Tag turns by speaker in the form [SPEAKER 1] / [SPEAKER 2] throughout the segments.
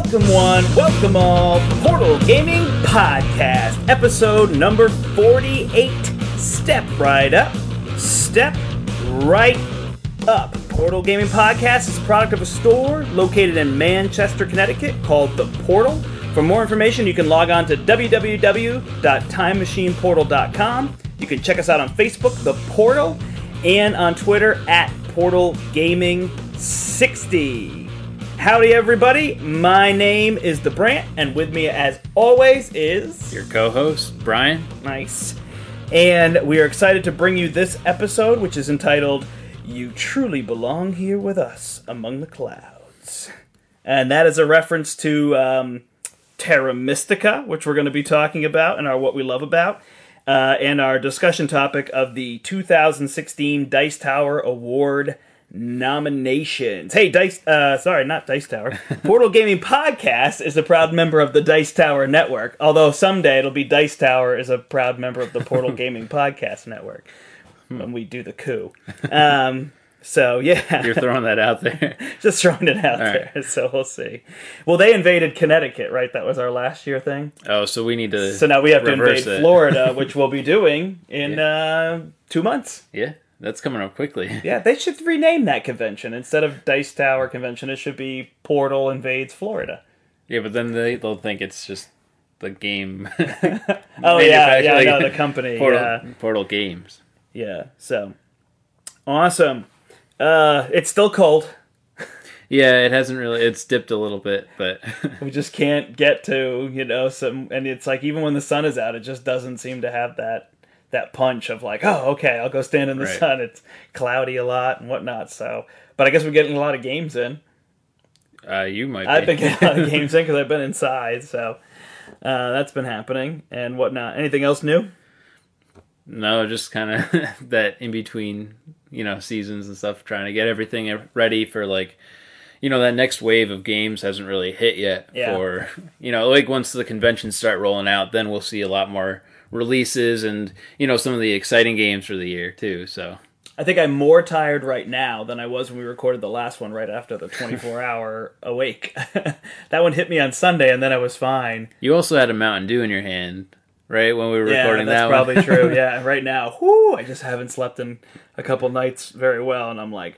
[SPEAKER 1] Welcome one, welcome all, Portal Gaming Podcast, episode number 48. Step right up, step right up. Portal Gaming Podcast is a product of a store located in Manchester, Connecticut called The Portal. For more information, you can log on to www.timemachineportal.com. You can check us out on Facebook, The Portal, and on Twitter at PortalGaming60. Howdy, everybody. My name is The Brant, and with me, as always, is...
[SPEAKER 2] your co-host, Brian.
[SPEAKER 1] Nice. And we are excited to bring you this episode, which is entitled, You Truly Belong Here With Us Among the Clouds. And that is a reference to Terra Mystica, which we're going to be talking about and our What We Love About, and our discussion topic of the 2016 Dice Tower Award nominations. Hey, not Dice Tower. Portal Gaming Podcast is a proud member of the Dice Tower Network, although someday it'll be Dice Tower is a proud member of the Portal Gaming Podcast Network when we do the coup. So, yeah.
[SPEAKER 2] You're throwing that out there.
[SPEAKER 1] Just throwing it out there, so we'll see. Well, they invaded Connecticut, right? That was our last year thing.
[SPEAKER 2] Oh, so we need to
[SPEAKER 1] So now we have to invade
[SPEAKER 2] it.
[SPEAKER 1] Florida, which we'll be doing in 2 months.
[SPEAKER 2] Yeah, that's coming up quickly.
[SPEAKER 1] Yeah, they should rename that convention. Instead of Dice Tower Convention, it should be Portal Invades Florida.
[SPEAKER 2] Yeah, but then they'll think it's just the game.
[SPEAKER 1] Oh, yeah, no, the company.
[SPEAKER 2] Portal Games.
[SPEAKER 1] Yeah, so. Awesome. It's still cold.
[SPEAKER 2] Yeah, it hasn't really, it's dipped a little bit, but...
[SPEAKER 1] We just can't get to, and it's like, even when the sun is out, it just doesn't seem to have that punch of like, oh, okay, I'll go stand in the sun. It's cloudy a lot and whatnot, so... But I guess we're getting a lot of games in.
[SPEAKER 2] You might be.
[SPEAKER 1] I've been getting a lot of games in because I've been inside, so... that's been happening and whatnot. Anything else new?
[SPEAKER 2] No, just kind of that in between, seasons and stuff, trying to get everything ready for that next wave of games hasn't really hit yet.
[SPEAKER 1] Yeah.
[SPEAKER 2] For, once the conventions start rolling out, then we'll see a lot more releases and, some of the exciting games for the year too, so.
[SPEAKER 1] I think I'm more tired right now than I was when we recorded the last one right after the 24-hour awake. That one hit me on Sunday and then I was fine.
[SPEAKER 2] You also had a Mountain Dew in your hand. Right, when we were recording that one.
[SPEAKER 1] Yeah, that's probably true. Yeah, right now, I just haven't slept in a couple nights very well, and I'm like,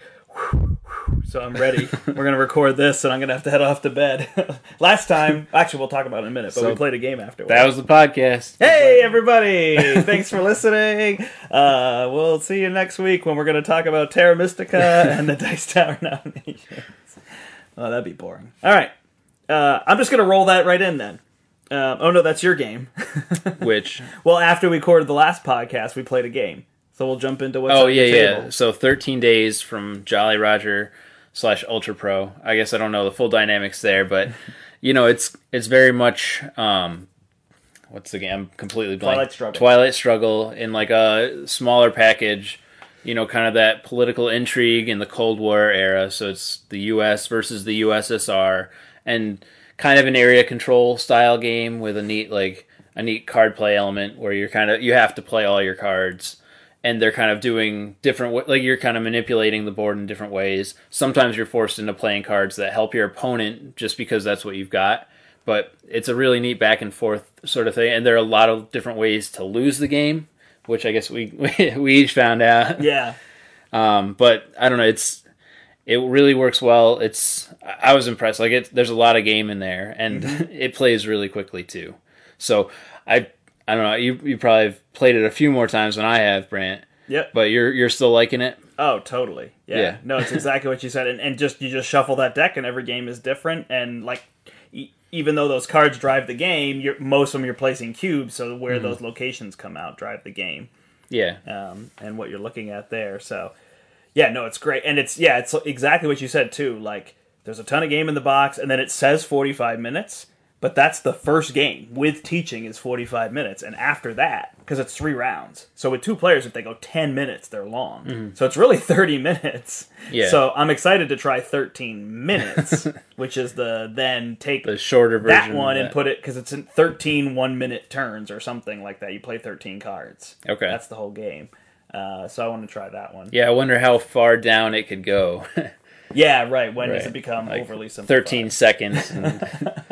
[SPEAKER 1] so I'm ready. We're going to record this, and I'm going to have to head off to bed. Last time, actually, we'll talk about it in a minute, but we played a game afterwards.
[SPEAKER 2] That was the podcast.
[SPEAKER 1] Hey, everybody! Thanks for listening. We'll see you next week when we're going to talk about Terra Mystica and the Dice Tower nominations. Oh, that'd be boring. All right. I'm just going to roll that right in, then. Oh no, that's your game.
[SPEAKER 2] Which?
[SPEAKER 1] Well, after we recorded the last podcast, we played a game. So we'll jump into what's on the table.
[SPEAKER 2] Yeah. So 13 days from Jolly Roger / Ultra Pro. I guess I don't know the full dynamics there, but it's very much what's the game? I'm completely blank. Twilight Struggle in like a smaller package. Kind of that political intrigue in the Cold War era. So it's the U.S. versus the USSR and kind of an area control style game with a neat card play element where you have to play all your cards, and they're kind of doing different, you're kind of manipulating the board in different ways. Sometimes you're forced into playing cards that help your opponent just because that's what you've got, but it's a really neat back and forth sort of thing, and there are a lot of different ways to lose the game, which I guess we each found out.
[SPEAKER 1] Yeah.
[SPEAKER 2] But I don't know, it really works well. I was impressed. There's a lot of game in there, and it plays really quickly too. So I don't know. You probably have played it a few more times than I have, Brant.
[SPEAKER 1] Yep.
[SPEAKER 2] But you're still liking it?
[SPEAKER 1] Oh, totally. Yeah. No, it's exactly what you said, and you just shuffle that deck, and every game is different, and even though those cards drive the game, most of them you're placing cubes, so where those locations come out drive the game.
[SPEAKER 2] Yeah.
[SPEAKER 1] And what you're looking at there, so. Yeah, no, it's great. And it's exactly what you said, too. There's a ton of game in the box, and then it says 45 minutes, but that's the first game. With teaching is 45 minutes, and after that, because it's 3 rounds. So with 2 players, if they go 10 minutes, they're long. Mm-hmm. So it's really 30 minutes. Yeah. So I'm excited to try 13 minutes, which is take
[SPEAKER 2] the shorter version
[SPEAKER 1] that one and put it, because it's in 13 1-minute turns or something like that. You play 13 cards.
[SPEAKER 2] Okay.
[SPEAKER 1] That's the whole game. So I want to try that one.
[SPEAKER 2] Yeah, I wonder how far down it could go.
[SPEAKER 1] Yeah, right. When does it become overly simplified?
[SPEAKER 2] 13 seconds. And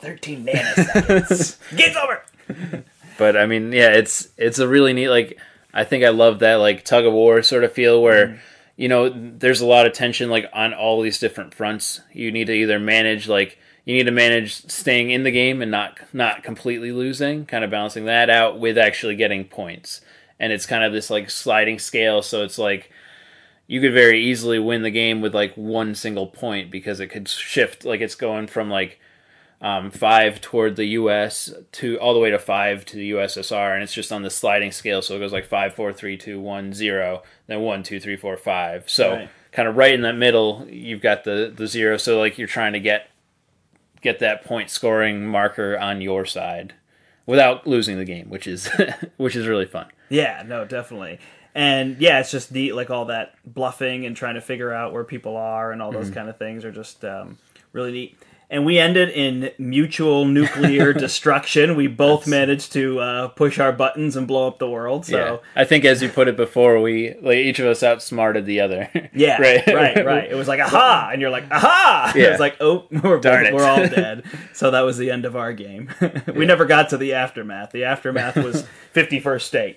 [SPEAKER 1] 13 nanoseconds. Game's over!
[SPEAKER 2] But, I mean, yeah, it's a really neat, like, I think I love that, like, tug-of-war sort of feel where, you know, there's a lot of tension, like, on all these different fronts. You need to either manage, like, you need to manage staying in the game and not completely losing, kind of balancing that out with actually getting points. And it's kind of this, like, sliding scale, so it's like, you could very easily win the game with, like, one single point because it could shift, like, it's going from, like, 5 toward the U.S. to all the way to 5 to the USSR, and it's just on the sliding scale, so it goes like 5, 4, 3, 2, 1, 0, then 1, 2, 3, 4, 5. So kind of right in that middle, you've got the 0, so like you're trying to get that point scoring marker on your side without losing the game, which is really fun.
[SPEAKER 1] Yeah, no, definitely. And yeah, it's just neat, like all that bluffing and trying to figure out where people are and all those kind of things are just really neat. And we ended in mutual nuclear destruction. We both managed to push our buttons and blow up the world. So
[SPEAKER 2] yeah. I think, as you put it before, we each of us outsmarted the other.
[SPEAKER 1] Yeah, right. It was like, aha! And you're like, aha! Yeah. It was like, oh, we're all dead. So that was the end of our game. We never got to the aftermath. The aftermath was 51st State.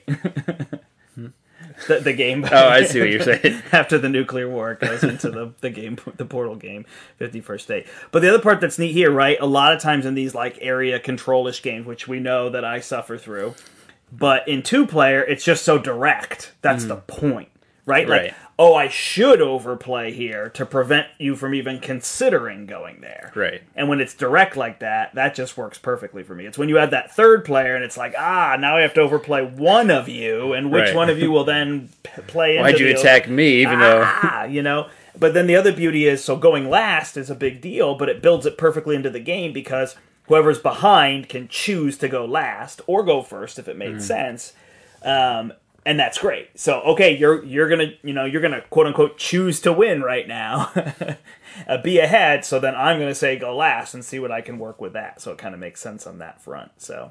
[SPEAKER 1] The game.
[SPEAKER 2] Oh, I see what you're saying.
[SPEAKER 1] After the nuclear war, it goes into the game, the Portal game, 51st State. But the other part that's neat here, right? A lot of times in these like area control-ish games, which we know that I suffer through, but in 2-player, it's just so direct. That's the point, right? Like, oh, I should overplay here to prevent you from even considering going there.
[SPEAKER 2] Right.
[SPEAKER 1] And when it's direct like that, that just works perfectly for me. It's when you add that third player and it's like, now I have to overplay one of you, and which one of you will then play into
[SPEAKER 2] Why'd you attack me, even though...
[SPEAKER 1] you know? But then the other beauty is, so going last is a big deal, but it builds it perfectly into the game because whoever's behind can choose to go last or go first if it made sense. And that's great. So, okay, you're gonna quote unquote choose to win right now, be ahead. So then I'm gonna say go last and see what I can work with that. So it kind of makes sense on that front. So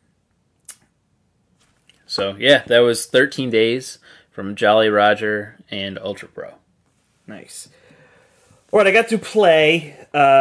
[SPEAKER 2] yeah, that was 13 days from Jolly Roger and Ultra Pro.
[SPEAKER 1] Nice. All right, I got to play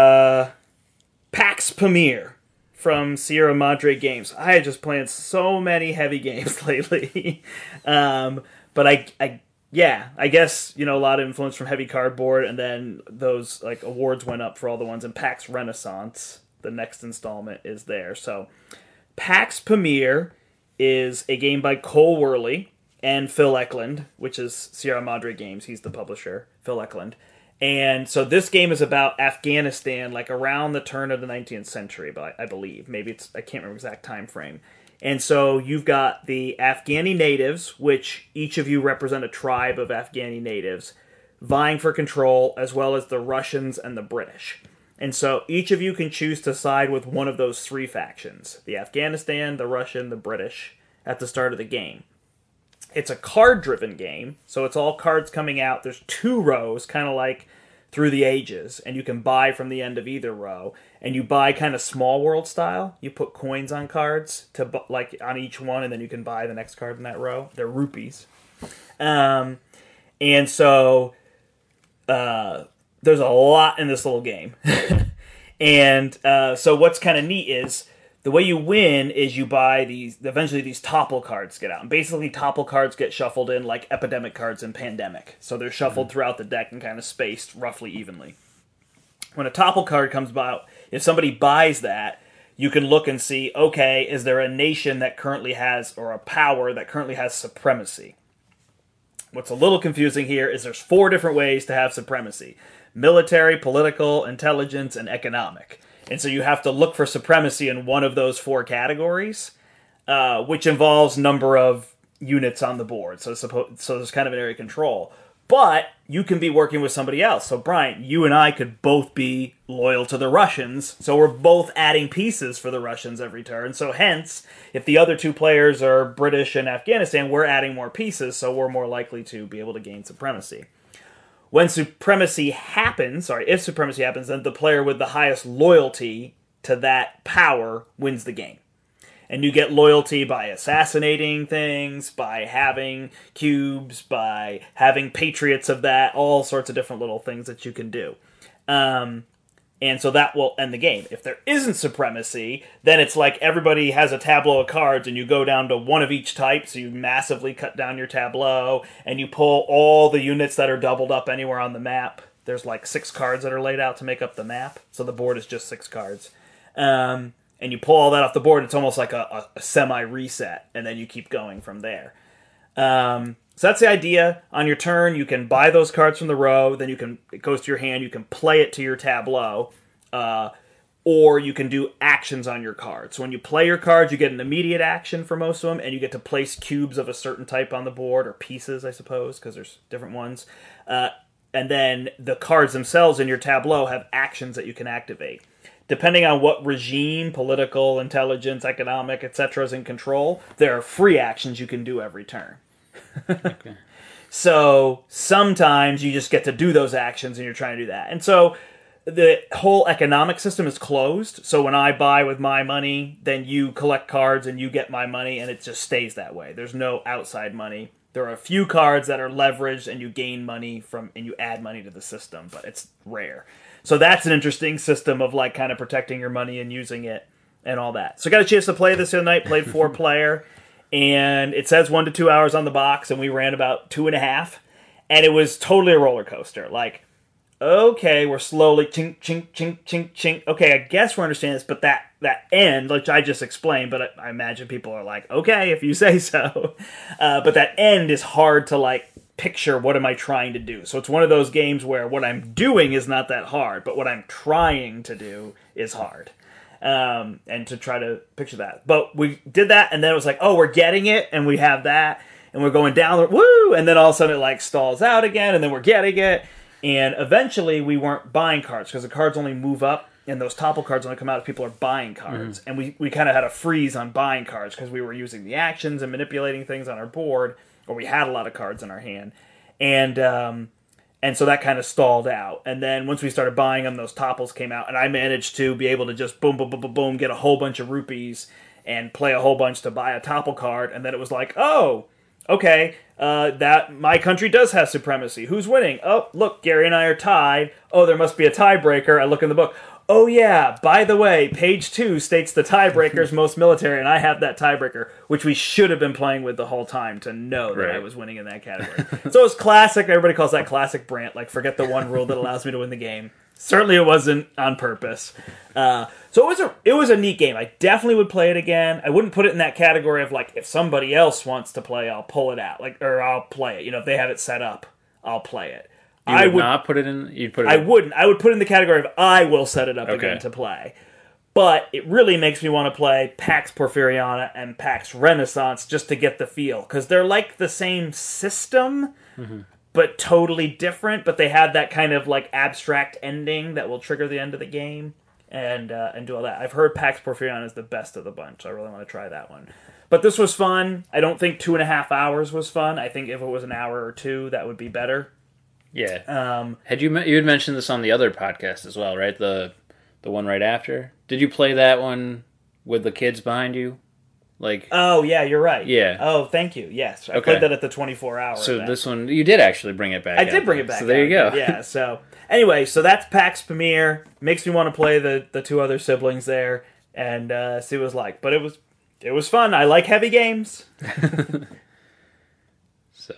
[SPEAKER 1] PAX Pamir from Sierra Madre Games. I had just played so many heavy games lately. But I guess, a lot of influence from Heavy Cardboard, and then those like awards went up for all the ones in PAX Renaissance. The next installment is there. So PAX Pamir is a game by Cole Worley and Phil Eklund, which is Sierra Madre Games. He's the publisher, Phil Eklund. And so this game is about Afghanistan, like around the turn of the 19th century, but I believe. Maybe I can't remember exact time frame. And so you've got the Afghani natives, which each of you represent a tribe of Afghani natives, vying for control, as well as the Russians and the British. And so each of you can choose to side with one of those three factions, the Afghanistan, the Russian, the British, at the start of the game. It's a card-driven game, so it's all cards coming out. There's 2 rows, kind of like Through the Ages, and you can buy from the end of either row. And you buy kind of small world style. You put coins on cards on each one, and then you can buy the next card in that row. They're rupees. And so there's a lot in this little game. And so what's kind of neat is the way you win is you buy eventually these topple cards get out. And basically topple cards get shuffled in like epidemic cards in Pandemic. So they're shuffled throughout the deck and kind of spaced roughly evenly. When a topple card comes about, if somebody buys that, you can look and see, okay, is there a nation that currently has, or a power that currently has supremacy? What's a little confusing here is there's 4 different ways to have supremacy: military, political, intelligence, and economic. And so you have to look for supremacy in one of those 4 categories, which involves number of units on the board. So there's kind of an area of control. But you can be working with somebody else. So Brian, you and I could both be loyal to the Russians. So we're both adding pieces for the Russians every turn. So hence, if the other 2 players are British and Afghanistan, we're adding more pieces. So we're more likely to be able to gain supremacy. If supremacy happens, then the player with the highest loyalty to that power wins the game. And you get loyalty by assassinating things, by having cubes, by having patriots of that, all sorts of different little things that you can do. And so that will end the game. If there isn't supremacy, then it's like everybody has a tableau of cards and you go down to one of each type, so you massively cut down your tableau and you pull all the units that are doubled up anywhere on the map. There's like 6 cards that are laid out to make up the map, so the board is just 6 cards. And you pull all that off the board, it's almost like a semi-reset, and then you keep going from there. So that's the idea. On your turn, you can buy those cards from the row, then it goes to your hand, you can play it to your tableau, or you can do actions on your cards. So when you play your cards, you get an immediate action for most of them, and you get to place cubes of a certain type on the board, or pieces, I suppose, because there's different ones. And then the cards themselves in your tableau have actions that you can activate. Depending on what regime, political, intelligence, economic, etc. is in control, there are free actions you can do every turn. Okay. So sometimes you just get to do those actions and you're trying to do that. And so the whole economic system is closed. So when I buy with my money, then you collect cards and you get my money, and it just stays that way. There's no outside money. There are a few cards that are leveraged and you gain money from, and you add money to the system, but it's rare. So that's an interesting system of like kind of protecting your money and using it and all that. So I got a chance to play this the other night, played 4-player. And it says 1 to 2 hours on the box, and we ran about 2.5, and it was totally a roller coaster. Like, okay, we're slowly chink, chink, chink, chink, chink. Okay, I guess we're understanding this, but that end, which I just explained, but I imagine people are like, okay, if you say so. But that end is hard to, like, picture what am I trying to do. So it's one of those games where what I'm doing is not that hard, but what I'm trying to do is hard. And to try to picture that. But we did that, and then it was like, oh, we're getting it, and we have that, and we're going down, woo! And then all of a sudden it like stalls out again, and then we're getting it, and eventually we weren't buying cards, because the cards only move up, and those topple cards only come out if people are buying cards. Mm-hmm. And we kind of had a freeze on buying cards, because we were using the actions and manipulating things on our board, or we had a lot of cards in our hand. And so that kind of stalled out. And then once we started buying them, those topples came out. And I managed to be able to just boom, boom, boom, boom, boom, get a whole bunch of rupees and play a whole bunch to buy a topple card. And then it was like, oh, okay, that my country does have supremacy. Who's winning? Oh, look, Gary and I are tied. Oh, there must be a tiebreaker. I look in the book. Oh, yeah, by the way, page 2 states the tiebreaker is most military, and I have that tiebreaker, which we should have been playing with the whole time to know that I was winning in that category. So it was classic. Everybody calls that classic Brant, like forget the one rule that allows me to win the game. Certainly it wasn't on purpose. So it was a neat game. I definitely would play it again. I wouldn't put it in that category of, like, if somebody else wants to play, I'll pull it out, or I'll play it. You know, if they have it set up, I'll play it.
[SPEAKER 2] I would not put it in. You'd put it.
[SPEAKER 1] I wouldn't. I would put it in the category of I will set it up again to play. But it really makes me want to play Pax Porfiriana and Pax Renaissance just to get the feel, because they're like the same system, but totally different. But they have that kind of like abstract ending that will trigger the end of the game and do all that. I've heard Pax Porfiriana is the best of the bunch. So I really want to try that one. But this was fun. I don't think 2.5 hours was fun. I think if it was an hour or 2, that would be better.
[SPEAKER 2] Yeah. You had mentioned this on the other podcast as well, right? The one right after. Did you play that one with the kids behind you? Like. Oh
[SPEAKER 1] yeah, you're right.
[SPEAKER 2] Yeah.
[SPEAKER 1] Oh, thank you. Yes, I played that at the 24-hour.
[SPEAKER 2] So event. This one, you did actually bring it back.
[SPEAKER 1] I did bring it back.
[SPEAKER 2] So there you go.
[SPEAKER 1] Yeah. So anyway, so that's PAX Pamir. Makes me want to play the 2 other siblings there and see what it's like. But it was fun. I like heavy games.
[SPEAKER 2] So.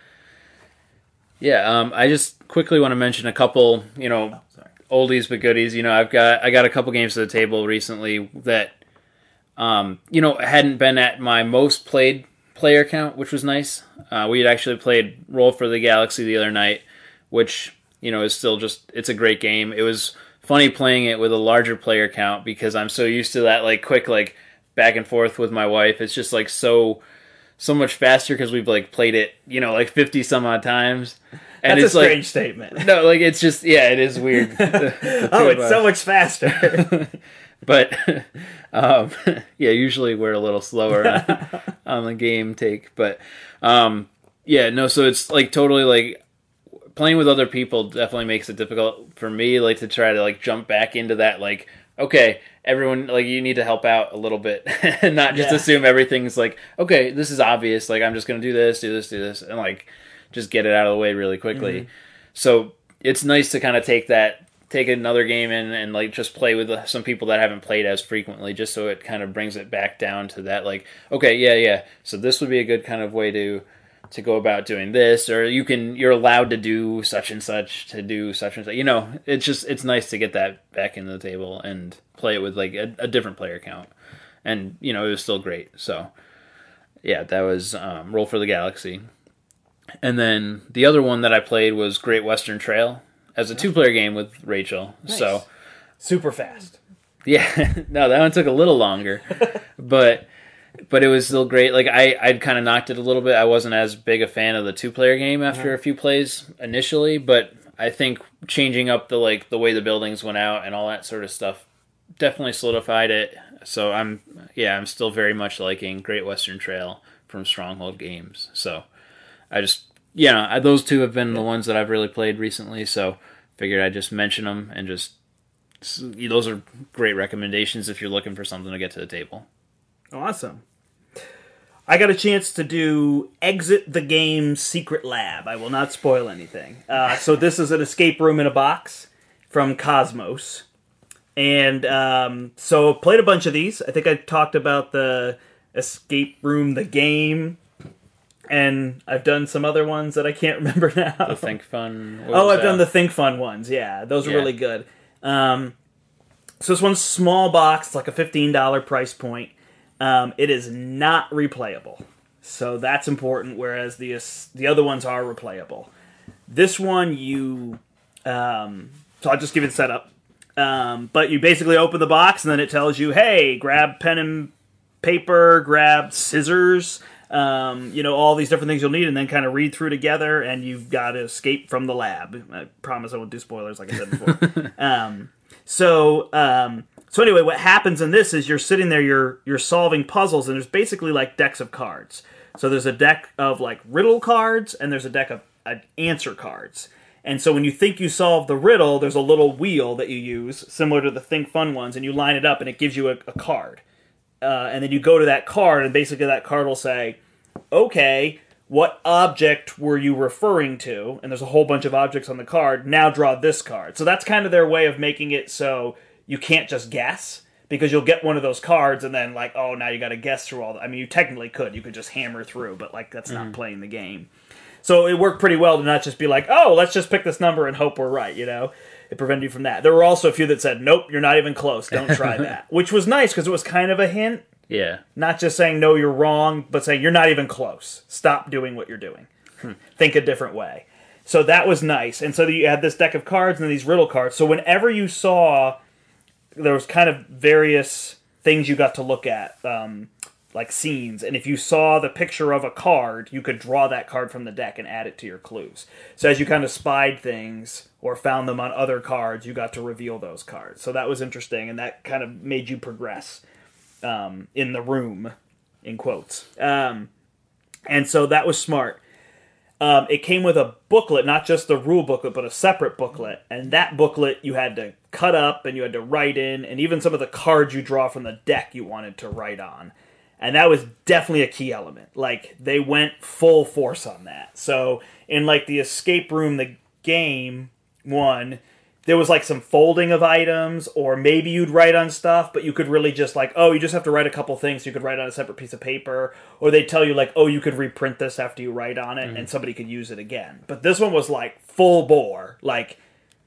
[SPEAKER 2] Yeah, I just quickly want to mention a couple, oldies but goodies. I got a couple games to the table recently that, hadn't been at my most played player count, which was nice. We had actually played Roll for the Galaxy the other night, which, is still it's a great game. It was funny playing it with a larger player count because I'm so used to that, like, quick, like, back and forth with my wife. It's just, like, so much faster because we've like played it, 50 some odd times.
[SPEAKER 1] And that's a strange statement.
[SPEAKER 2] No, like it's just, it is weird.
[SPEAKER 1] It's so much faster.
[SPEAKER 2] But, usually we're a little slower on the game take. But, so it's like totally like playing with other people definitely makes it difficult for me, like to try to like jump back into that, like, okay, everyone, like, you need to help out a little bit and not just assume everything's like, okay, this is obvious, like, I'm just going to do this, and, like, just get it out of the way really quickly. Mm-hmm. So it's nice to kind of take that take another game in and like just play with some people that haven't played as frequently, just so it kind of brings it back down to that, like, okay, yeah. So this would be a good kind of way to go about doing this, or you're allowed to do such and such, to do such and such. It's nice to get that back into the table and play it with like a different player count. And, it was still great. So, yeah, that was Roll for the Galaxy. And then the other one that I played was Great Western Trail as a 2-player game with Rachel.
[SPEAKER 1] Nice.
[SPEAKER 2] So
[SPEAKER 1] super fast.
[SPEAKER 2] Yeah, no, that one took a little longer, but it was still great. Like I'd kind of knocked it a little bit. I wasn't as big a fan of the 2-player game after a few plays initially, but I think changing up the way the buildings went out and all that sort of stuff definitely solidified it. So I'm still very much liking Great Western Trail from Stronghold Games. So I just, those two have been the ones that I've really played recently, so figured I'd just mention them, and just, those are great recommendations if you're looking for something to get to the table.
[SPEAKER 1] Awesome. I got a chance to do Exit the Game Secret Lab. I will not spoil anything. So this is an escape room in a box from Cosmos. And so played a bunch of these. I think I talked about the escape room, the game, and I've done some other ones that I can't remember now.
[SPEAKER 2] The Think Fun.
[SPEAKER 1] I've done the Think Fun ones. Yeah, those are really good. So this one's small box, like a $15 price point. It is not replayable, so that's important. Whereas the other ones are replayable. This one so I'll just give you the setup. But you basically open the box and then it tells you, hey, grab pen and paper, grab scissors, all these different things you'll need, and then kind of read through together, and you've got to escape from the lab. I promise I won't do spoilers like I said before. So anyway, what happens in this is you're sitting there, you're solving puzzles, and there's basically like decks of cards. So there's a deck of like riddle cards, and there's a deck of answer cards. And so when you think you solve the riddle, there's a little wheel that you use, similar to the Think Fun ones, and you line it up, and it gives you a card. And then you go to that card, and basically that card will say, okay, what object were you referring to? And there's a whole bunch of objects on the card. Now draw this card. So that's kind of their way of making it so you can't just guess, because you'll get one of those cards, and then like, oh, now you got to guess through all the... I mean, you technically could. You could just hammer through, but like that's not playing the game. So it worked pretty well to not just be like, oh, let's just pick this number and hope we're right, It prevented you from that. There were also a few that said, nope, you're not even close. Don't try that. Which was nice, because it was kind of a hint.
[SPEAKER 2] Yeah.
[SPEAKER 1] Not just saying, no, you're wrong, but saying, you're not even close. Stop doing what you're doing. Think a different way. So that was nice. And so you had this deck of cards and then these riddle cards. So whenever you saw, there was kind of various things you got to look at, like scenes, and if you saw the picture of a card, you could draw that card from the deck and add it to your clues. So as you kind of spied things or found them on other cards, you got to reveal those cards. So that was interesting, and that kind of made you progress in the room, in quotes. And so that was smart. It came with a booklet, not just the rule booklet, but a separate booklet, and that booklet you had to cut up and you had to write in, and even some of the cards you draw from the deck you wanted to write on. And that was definitely a key element. Like, they went full force on that. So, in, like, the escape room, the game one, there was, like, some folding of items, or maybe you'd write on stuff, but you could really just, like, oh, you just have to write a couple things, so you could write on a separate piece of paper, or they'd tell you, like, oh, you could reprint this after you write on it, and somebody could use it again. But this one was, like, full bore. Like,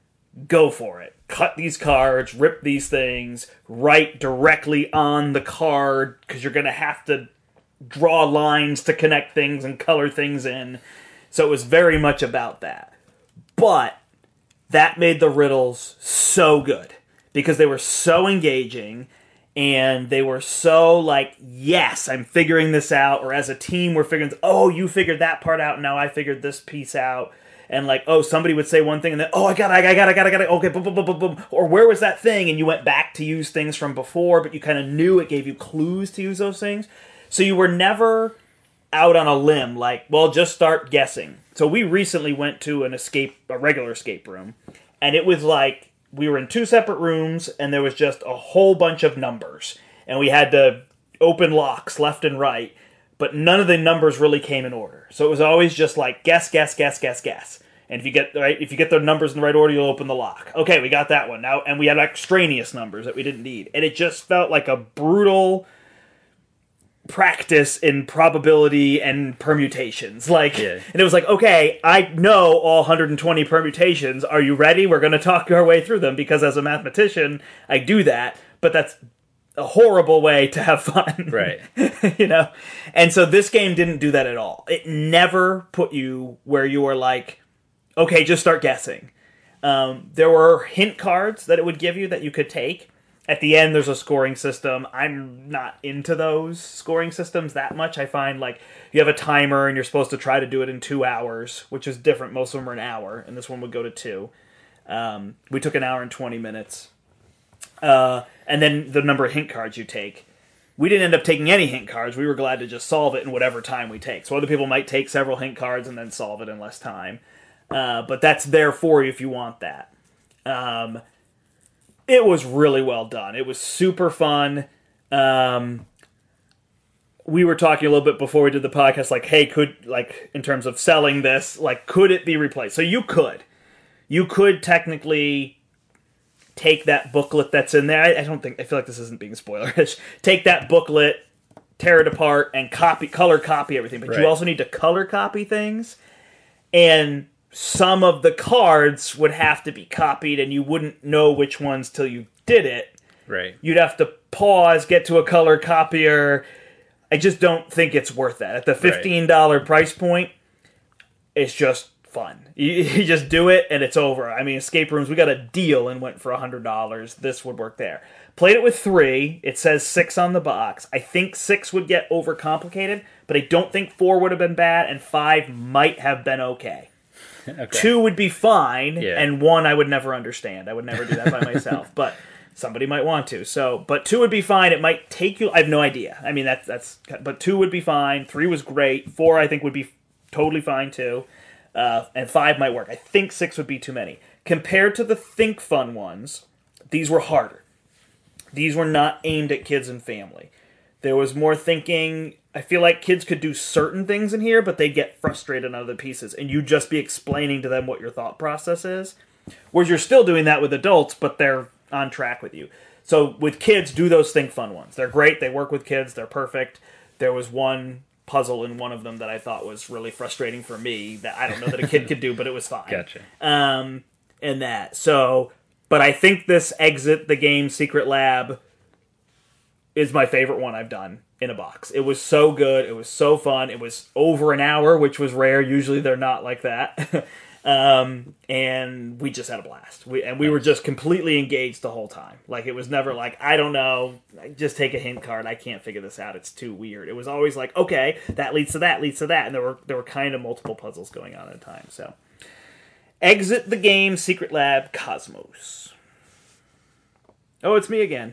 [SPEAKER 1] go for it. Cut these cards, rip these things, write directly on the card, because you're going to have to draw lines to connect things and color things in. So it was very much about that. But that made the riddles so good, because they were so engaging, and they were so like, yes, I'm figuring this out, or as a team we're figuring, oh, you figured that part out, now I figured this piece out. And like, oh, somebody would say one thing, and then, oh, I got it, okay, boom, boom, boom, boom, boom. Or where was that thing? And you went back to use things from before, but you kind of knew it gave you clues to use those things. So you were never out on a limb, like, well, just start guessing. So we recently went to a regular escape room, and it was like, we were in 2 separate rooms, and there was just a whole bunch of numbers. And we had to open locks left and right, but none of the numbers really came in order. So it was always just like, guess, guess, guess, guess, guess. And if you get the numbers in the right order, you'll open the lock. Okay, we got that one now, and we had extraneous numbers that we didn't need, and it just felt like a brutal practice in probability and permutations. And it was like, okay, I know all 120 permutations. Are you ready? We're going to talk our way through them, because as a mathematician, I do that, but that's a horrible way to have fun.
[SPEAKER 2] Right.
[SPEAKER 1] And so this game didn't do that at all. It never put you where you were like, okay, just start guessing. There were hint cards that it would give you that you could take. At the end, there's a scoring system. I'm not into those scoring systems that much. I find you have a timer and you're supposed to try to do it in 2 hours, which is different. Most of them are an hour, and this one would go to 2. We took an hour and 20 minutes. And then the number of hint cards you take. We didn't end up taking any hint cards. We were glad to just solve it in whatever time we take. So other people might take several hint cards and then solve it in less time. But that's there for you if you want that. It was really well done. It was super fun. We were talking a little bit before we did the podcast, hey, in terms of selling this, could it be replaced? So you could technically take that booklet that's in there. I feel like this isn't being spoilerish. Take that booklet, tear it apart, and color copy everything. But You also need to color copy things, and some of the cards would have to be copied, and you wouldn't know which ones till you did it.
[SPEAKER 2] Right.
[SPEAKER 1] You'd have to pause, get to a color copier. I just don't think it's worth that. At the $15 price point, it's just fun. You just do it, and it's over. I mean, escape rooms, we got a deal and went for $100. This would work there. Played it with 3. It says 6 on the box. I think 6 would get overcomplicated, but I don't think 4 would have been bad, and 5 might have been okay. 2 would be fine, and 1 I would never understand. I would never do that by myself, but somebody might want to. But 2 would be fine. It might take you. I have no idea. I mean, but 2 would be fine. 3 was great. 4 I think would be totally fine too, and 5 might work. I think 6 would be too many compared to the Think Fun ones. These were harder. These were not aimed at kids and family. There was more thinking. I feel like kids could do certain things in here, but they get frustrated on other pieces, and you'd just be explaining to them what your thought process is. Whereas you're still doing that with adults, but they're on track with you. So with kids, do those Think Fun ones. They're great. They work with kids. They're perfect. There was one puzzle in one of them that I thought was really frustrating for me that I don't know that a kid could do, but it was fine.
[SPEAKER 2] Gotcha.
[SPEAKER 1] And that. So, but I think this Exit the Game Secret Lab is my favorite one I've done in a box. It was so good. It was so fun. It was over an hour, which was rare. Usually they're not like that. And we just had a blast. We were just completely engaged the whole time. It was never I don't know, just take a hint card. I can't figure this out. It's too weird. It was always okay, that leads to that, leads to that. And there were kind of multiple puzzles going on at a time. So, Exit the Game Secret Lab Cosmos. Oh, it's me again.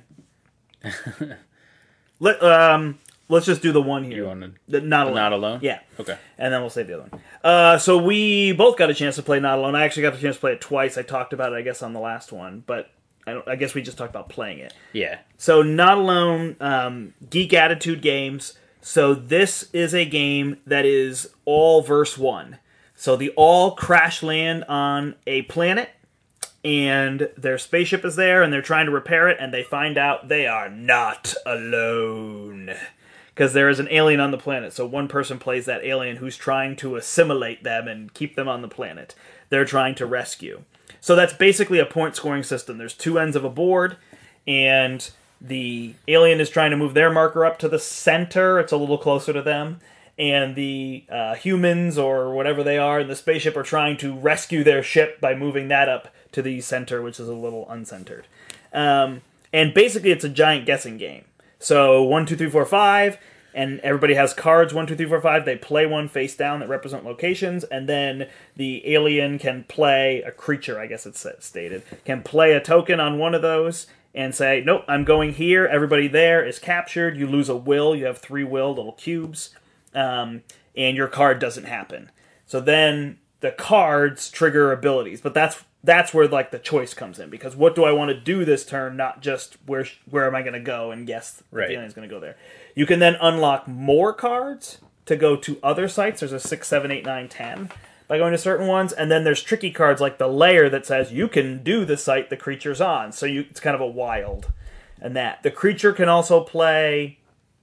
[SPEAKER 1] Let's just do the one here.
[SPEAKER 2] You wanted
[SPEAKER 1] Not Alone.
[SPEAKER 2] Not Alone?
[SPEAKER 1] Yeah.
[SPEAKER 2] Okay.
[SPEAKER 1] And then we'll save the other one. So we both got a chance to play Not Alone. I actually got a chance to play it twice. I talked about it, I guess, on the last one, but I guess we just talked about playing it.
[SPEAKER 2] Yeah.
[SPEAKER 1] So Not Alone, Geek Attitude Games. So this is a game that is all verse 1. So the all crash land on a planet, and their spaceship is there, and they're trying to repair it, and they find out they are not alone. Because there is an alien on the planet, so one person plays that alien who's trying to assimilate them and keep them on the planet. They're trying to rescue. So that's basically a point scoring system. There's 2 ends of a board, and the alien is trying to move their marker up to the center. It's a little closer to them. And the humans, or whatever they are, in the spaceship are trying to rescue their ship by moving that up to the center, which is a little uncentered. And basically it's a giant guessing game. So 1, 2, 3, 4, 5, and everybody has cards 1, 2, 3, 4, 5. They play one face down that represent locations, and then the alien can play a creature, I guess it's stated, can play a token on one of those and say, nope, I'm going here. Everybody there is captured. You lose a will. You have 3 will, little cubes, and your card doesn't happen. So then the cards trigger abilities, but that's where the choice comes in, because what do I want to do this turn, not just where am I going to go and guess the alien's going to go there. You can then unlock more cards to go to other sites. There's a 6, 7, 8, 9, 10. by going to certain ones, and then there's tricky cards like the layer that says you can do the site the creature's on. So it's kind of a wild. And that. The creature can also play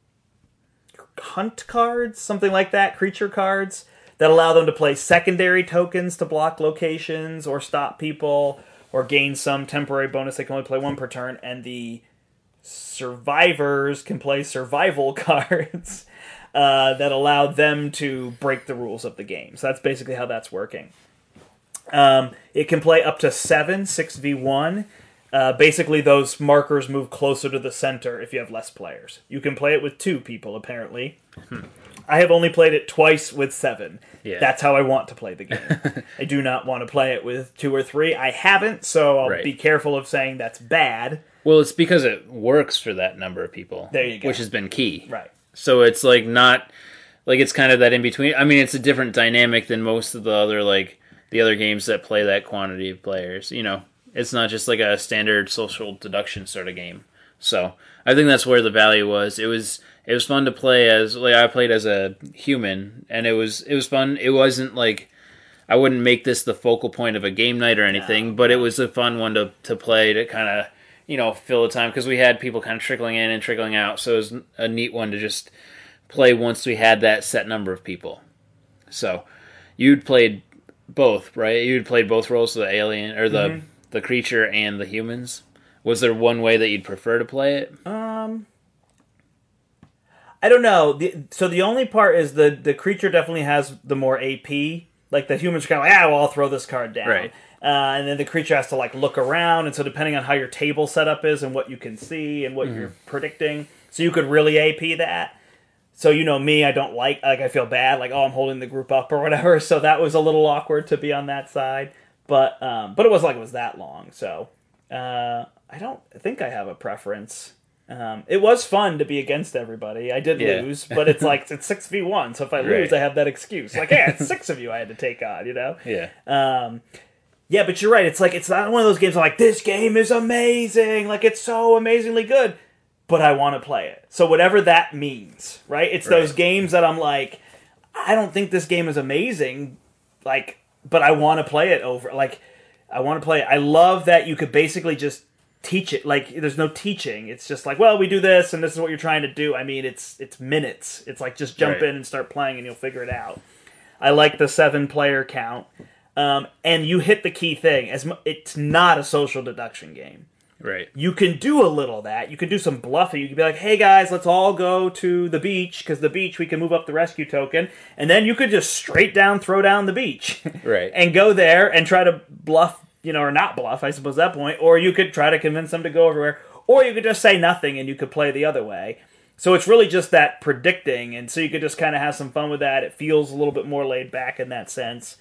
[SPEAKER 1] hunt cards, something like that, creature cards, that allow them to play secondary tokens to block locations or stop people or gain some temporary bonus. They can only play one per turn. And the survivors can play survival cards that allow them to break the rules of the game. So that's basically how that's working. It can play up to 6v1. Basically, those markers move closer to the center if you have less players. You can play it with 2 people, apparently. I have only played it twice with 7. Yeah. That's how I want to play the game. I do not want to play it with 2 or 3. I haven't, so I'll be careful of saying that's bad.
[SPEAKER 2] Well, it's because it works for that number of people.
[SPEAKER 1] There you go.
[SPEAKER 2] Which has been key.
[SPEAKER 1] Right.
[SPEAKER 2] So it's like not... Like, it's kind of that in-between. I mean, it's a different dynamic than most of the other, like, the other games that play that quantity of players, you know. It's not just like a standard social deduction sort of game. So I think that's where the value was. It was fun to play as, like, I played as a human, and it was fun. It wasn't like, I wouldn't make this the focal point of a game night or anything, but it was a fun one to play to kind of, you know, fill the time, because we had people kind of trickling in and trickling out, so it was a neat one to just play once we had that set number of people. So you'd played both, right? You'd played both roles, the alien, or the creature and the humans. Was there one way that you'd prefer to play it?
[SPEAKER 1] I don't know. So the only part is the creature definitely has the more AP. Like, the humans are kind of like, well, I'll throw this card down.
[SPEAKER 2] Right.
[SPEAKER 1] And then the creature has to, like, look around. And so depending on how your table setup is and what you can see and what you're predicting, so you could really AP that. So, you know, me, I don't like, I feel bad, like, I'm holding the group up or whatever. So that was a little awkward to be on that side. But it wasn't like it was that long, so I don't think I have a preference. It was fun to be against everybody. I did lose, but it's like, it's 6v1, so if I lose, I have that excuse. Like, yeah, it's 6 of you I had to take on, you know?
[SPEAKER 2] Yeah.
[SPEAKER 1] Yeah, but you're right. It's like, it's not one of those games I'm like, this game is amazing. Like, it's so amazingly good, but I want to play it. So whatever that means, right? It's those games that I'm like, I don't think this game is amazing, like, but I want to play it over. Like, I want to play it. I love that you could basically just teach it. Like, there's no teaching. It's just like, well, we do this, and this is what you're trying to do. I mean, it's minutes. It's like, just jump in and start playing, and you'll figure it out. I like the 7-player count. And you hit the key thing. It's not a social deduction game.
[SPEAKER 2] Right.
[SPEAKER 1] You can do a little of that. You can do some bluffing. You can be like, hey guys, let's all go to the beach, because the beach we can move up the rescue token. And then you could just straight down throw down the beach.
[SPEAKER 2] Right.
[SPEAKER 1] And go there and try to bluff, you know, or not bluff, I suppose, at that point. Or you could try to convince them to go everywhere. Or you could just say nothing and you could play the other way. So it's really just that predicting. And so you could just kind of have some fun with that. It feels a little bit more laid back in that sense.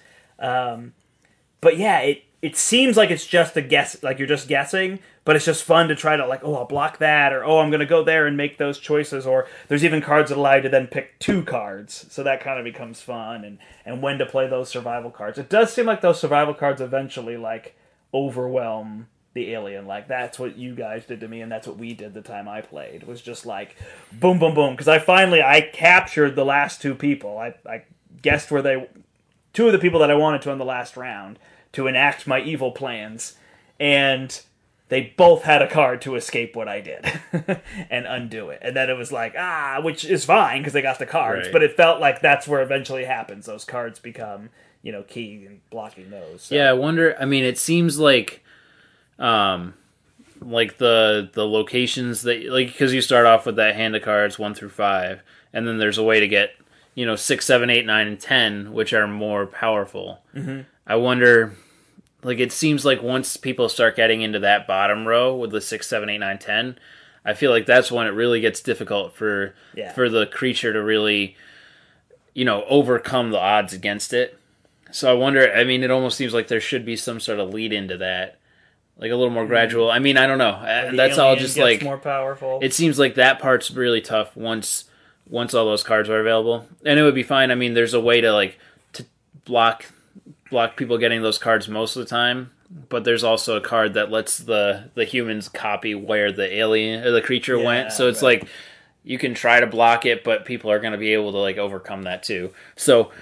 [SPEAKER 1] But yeah, it seems like it's just a guess, like you're just guessing, but it's just fun to try to, like, oh, I'll block that, or oh, I'm going to go there and make those choices, or there's even cards that allow you to then pick 2 cards, so that kind of becomes fun, and when to play those survival cards. It does seem like those survival cards eventually, like, overwhelm the alien. Like, that's what you guys did to me, and that's what we did the time I played. It was just like, boom, boom, boom, because I captured the last 2 people. I guessed where they... 2 of the people that I wanted to in the last round to enact my evil plans, and they both had a card to escape what I did and undo it. And then it was like, which is fine because they got the cards, but it felt like that's where eventually happens. Those cards become, you know, key in blocking those. So.
[SPEAKER 2] Yeah, I wonder, I mean, it seems like the locations that, like, because you start off with that hand of cards 1 through 5, and then there's a way to get, you know, 6, 7, 8, 9, and 10, which are more powerful. Mm-hmm. I wonder, like, it seems like once people start getting into that bottom row with the 6, 7, 8, 9, 10, I feel like that's when it really gets difficult for the creature to really, you know, overcome the odds against it. So I wonder, I mean, it almost seems like there should be some sort of lead into that. Like a little more gradual. I mean, I don't know. That's all just like...
[SPEAKER 1] more powerful.
[SPEAKER 2] It seems like that part's really tough once all those cards are available. And it would be fine. I mean, there's a way to, like, to block people getting those cards most of the time, but there's also a card that lets the humans copy where the alien or the creature went. So it's like you can try to block it, but people are going to be able to, like, overcome that too. So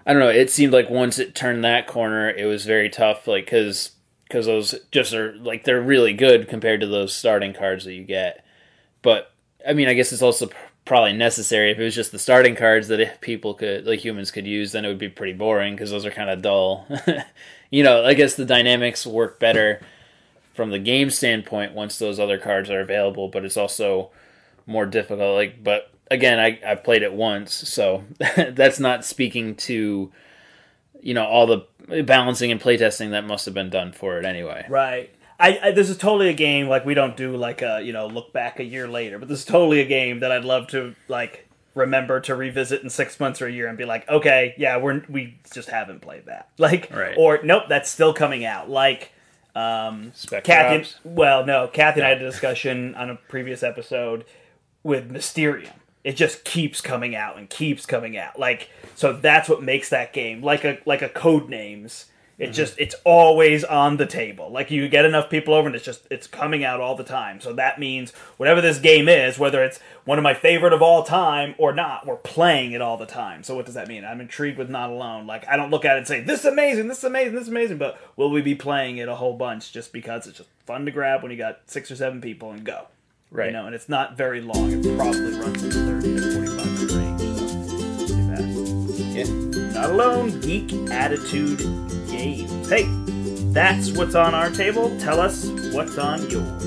[SPEAKER 2] I don't know. It seemed like once it turned that corner, it was very tough. Like because those just are like they're really good compared to those starting cards that you get. But I mean, I guess it's also probably necessary. If it was just the starting cards that if people could, like humans could use, then it would be pretty boring because those are kind of dull. I guess the dynamics work better from the game standpoint once those other cards are available, but it's also more difficult. But again, I played it once, so that's not speaking to all the balancing and playtesting that must have been done for it anyway.
[SPEAKER 1] Right. This is totally a game, like, we don't do, like, look back a year later, but this is totally a game that I'd love to, like, remember to revisit in 6 months or a year and be like, okay, yeah, we just haven't played that. Like,
[SPEAKER 2] right.
[SPEAKER 1] Or, nope, that's still coming out. Like, Kathy and I had a discussion on a previous episode with Mysterium. It just keeps coming out and keeps coming out. Like, so that's what makes that game. Like a Codenames. It's always on the table. Like, you get enough people over and it's coming out all the time. So that means whatever this game is, whether it's one of my favorite of all time or not, we're playing it all the time. So what does that mean? I'm intrigued with Not Alone. Like, I don't look at it and say, this is amazing, this is amazing, this is amazing, but will we be playing it a whole bunch just because it's just fun to grab when you got 6 or 7 people and go?
[SPEAKER 2] Right.
[SPEAKER 1] And it's not very long. It probably runs in the 30 to 45 minute range. So, pretty fast. Yeah. Not Alone, Geek Attitude Games. Hey, that's what's on our table. Tell us what's on yours.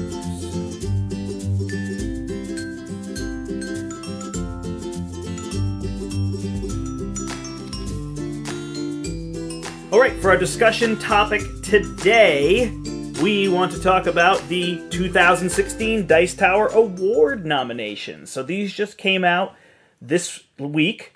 [SPEAKER 1] All right, for our discussion topic today, we want to talk about the 2016 Dice Tower Award nominations. So these just came out this week.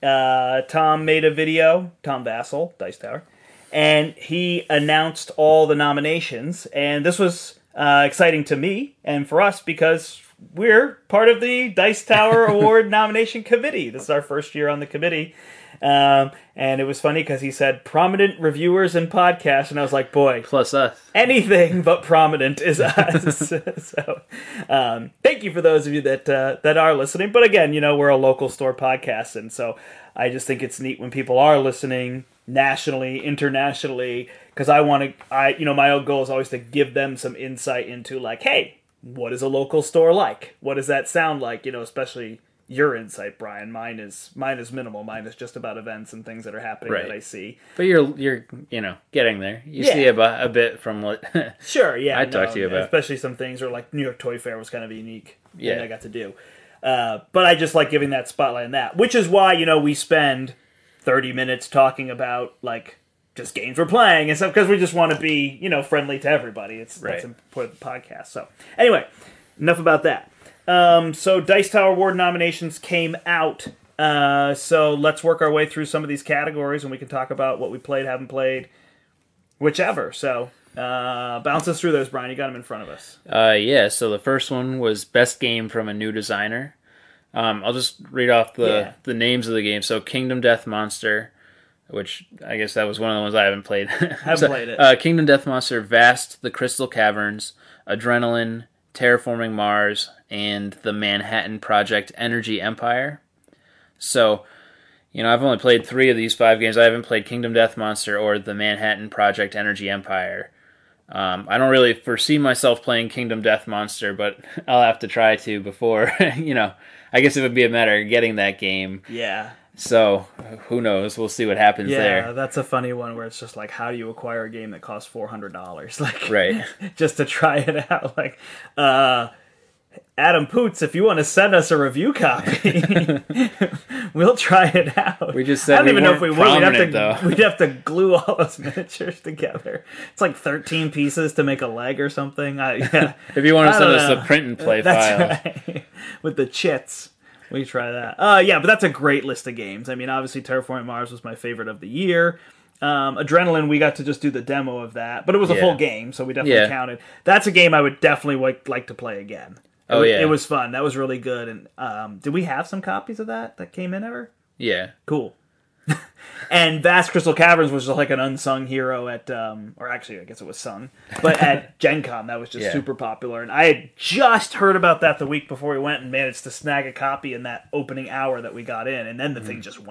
[SPEAKER 1] Tom made a video, Tom Vassell, Dice Tower, and he announced all the nominations. And this was exciting to me and for us because we're part of the Dice Tower Award nomination committee. This is our first year on the committee. And it was funny because he said prominent reviewers and podcasts, and I was like, boy,
[SPEAKER 2] plus us,
[SPEAKER 1] anything but prominent is us. So, thank you for those of you that are listening. But again, we're a local store podcast, and so I just think it's neat when people are listening nationally, internationally, because my own goal is always to give them some insight into, like, hey, what is a local store like? What does that sound like? Especially your insight, Brian. Mine is minimal. Mine is just about events and things that are happening that I see.
[SPEAKER 2] But you're getting there. You see a bit from what
[SPEAKER 1] sure, yeah,
[SPEAKER 2] I talked to you about.
[SPEAKER 1] Especially some things, or like New York Toy Fair was kind of a unique thing I got to do. But I just like giving that spotlight on that, which is why we spend 30 minutes talking about like just games we're playing and stuff, because we just want to be friendly to everybody. That's important podcast. So anyway, enough about that. So Dice Tower Award nominations came out. So let's work our way through some of these categories and we can talk about what we played, haven't played, whichever. So, bounce us through those, Brian. You got them in front of us.
[SPEAKER 2] So the first one was Best Game from a New Designer. I'll just read off the names of the game. So Kingdom Death Monster, which I guess that was one of the ones I haven't played.
[SPEAKER 1] Haven't played it.
[SPEAKER 2] Kingdom Death Monster, Vast, The Crystal Caverns, Adrenaline, Terraforming Mars, and the Manhattan Project Energy Empire. So, I've only played 3 of these 5 games. I haven't played Kingdom Death Monster or the Manhattan Project Energy Empire. I don't really foresee myself playing Kingdom Death Monster, but I'll have to try to before, I guess it would be a matter of getting that game.
[SPEAKER 1] Yeah.
[SPEAKER 2] So, who knows? We'll see what happens there.
[SPEAKER 1] Yeah, that's a funny one where it's just like, how do you acquire a game that costs $400? Like,
[SPEAKER 2] right.
[SPEAKER 1] Just to try it out. Like, Adam Poots, if you want to send us a review copy, we'll try it out.
[SPEAKER 2] We just said
[SPEAKER 1] I don't even know if we
[SPEAKER 2] would.
[SPEAKER 1] We'd have to glue all those miniatures together. It's like 13 pieces to make a leg or something. If
[SPEAKER 2] you want to send us a print and play file.
[SPEAKER 1] Right. With the chits. We try that. But that's a great list of games. I mean, obviously, Terraforming Mars was my favorite of the year. Adrenaline, we got to just do the demo of that, but it was a full game, so we definitely counted. That's a game I would definitely like to play again. It was fun. That was really good. And did we have some copies of that came in ever?
[SPEAKER 2] Yeah.
[SPEAKER 1] Cool. And Vast Crystal Caverns was just like an unsung hero at, or actually, I guess it was sung, but at Gen Con, that was just super popular. And I had just heard about that the week before we went and managed to snag a copy in that opening hour that we got in, and then the thing just went.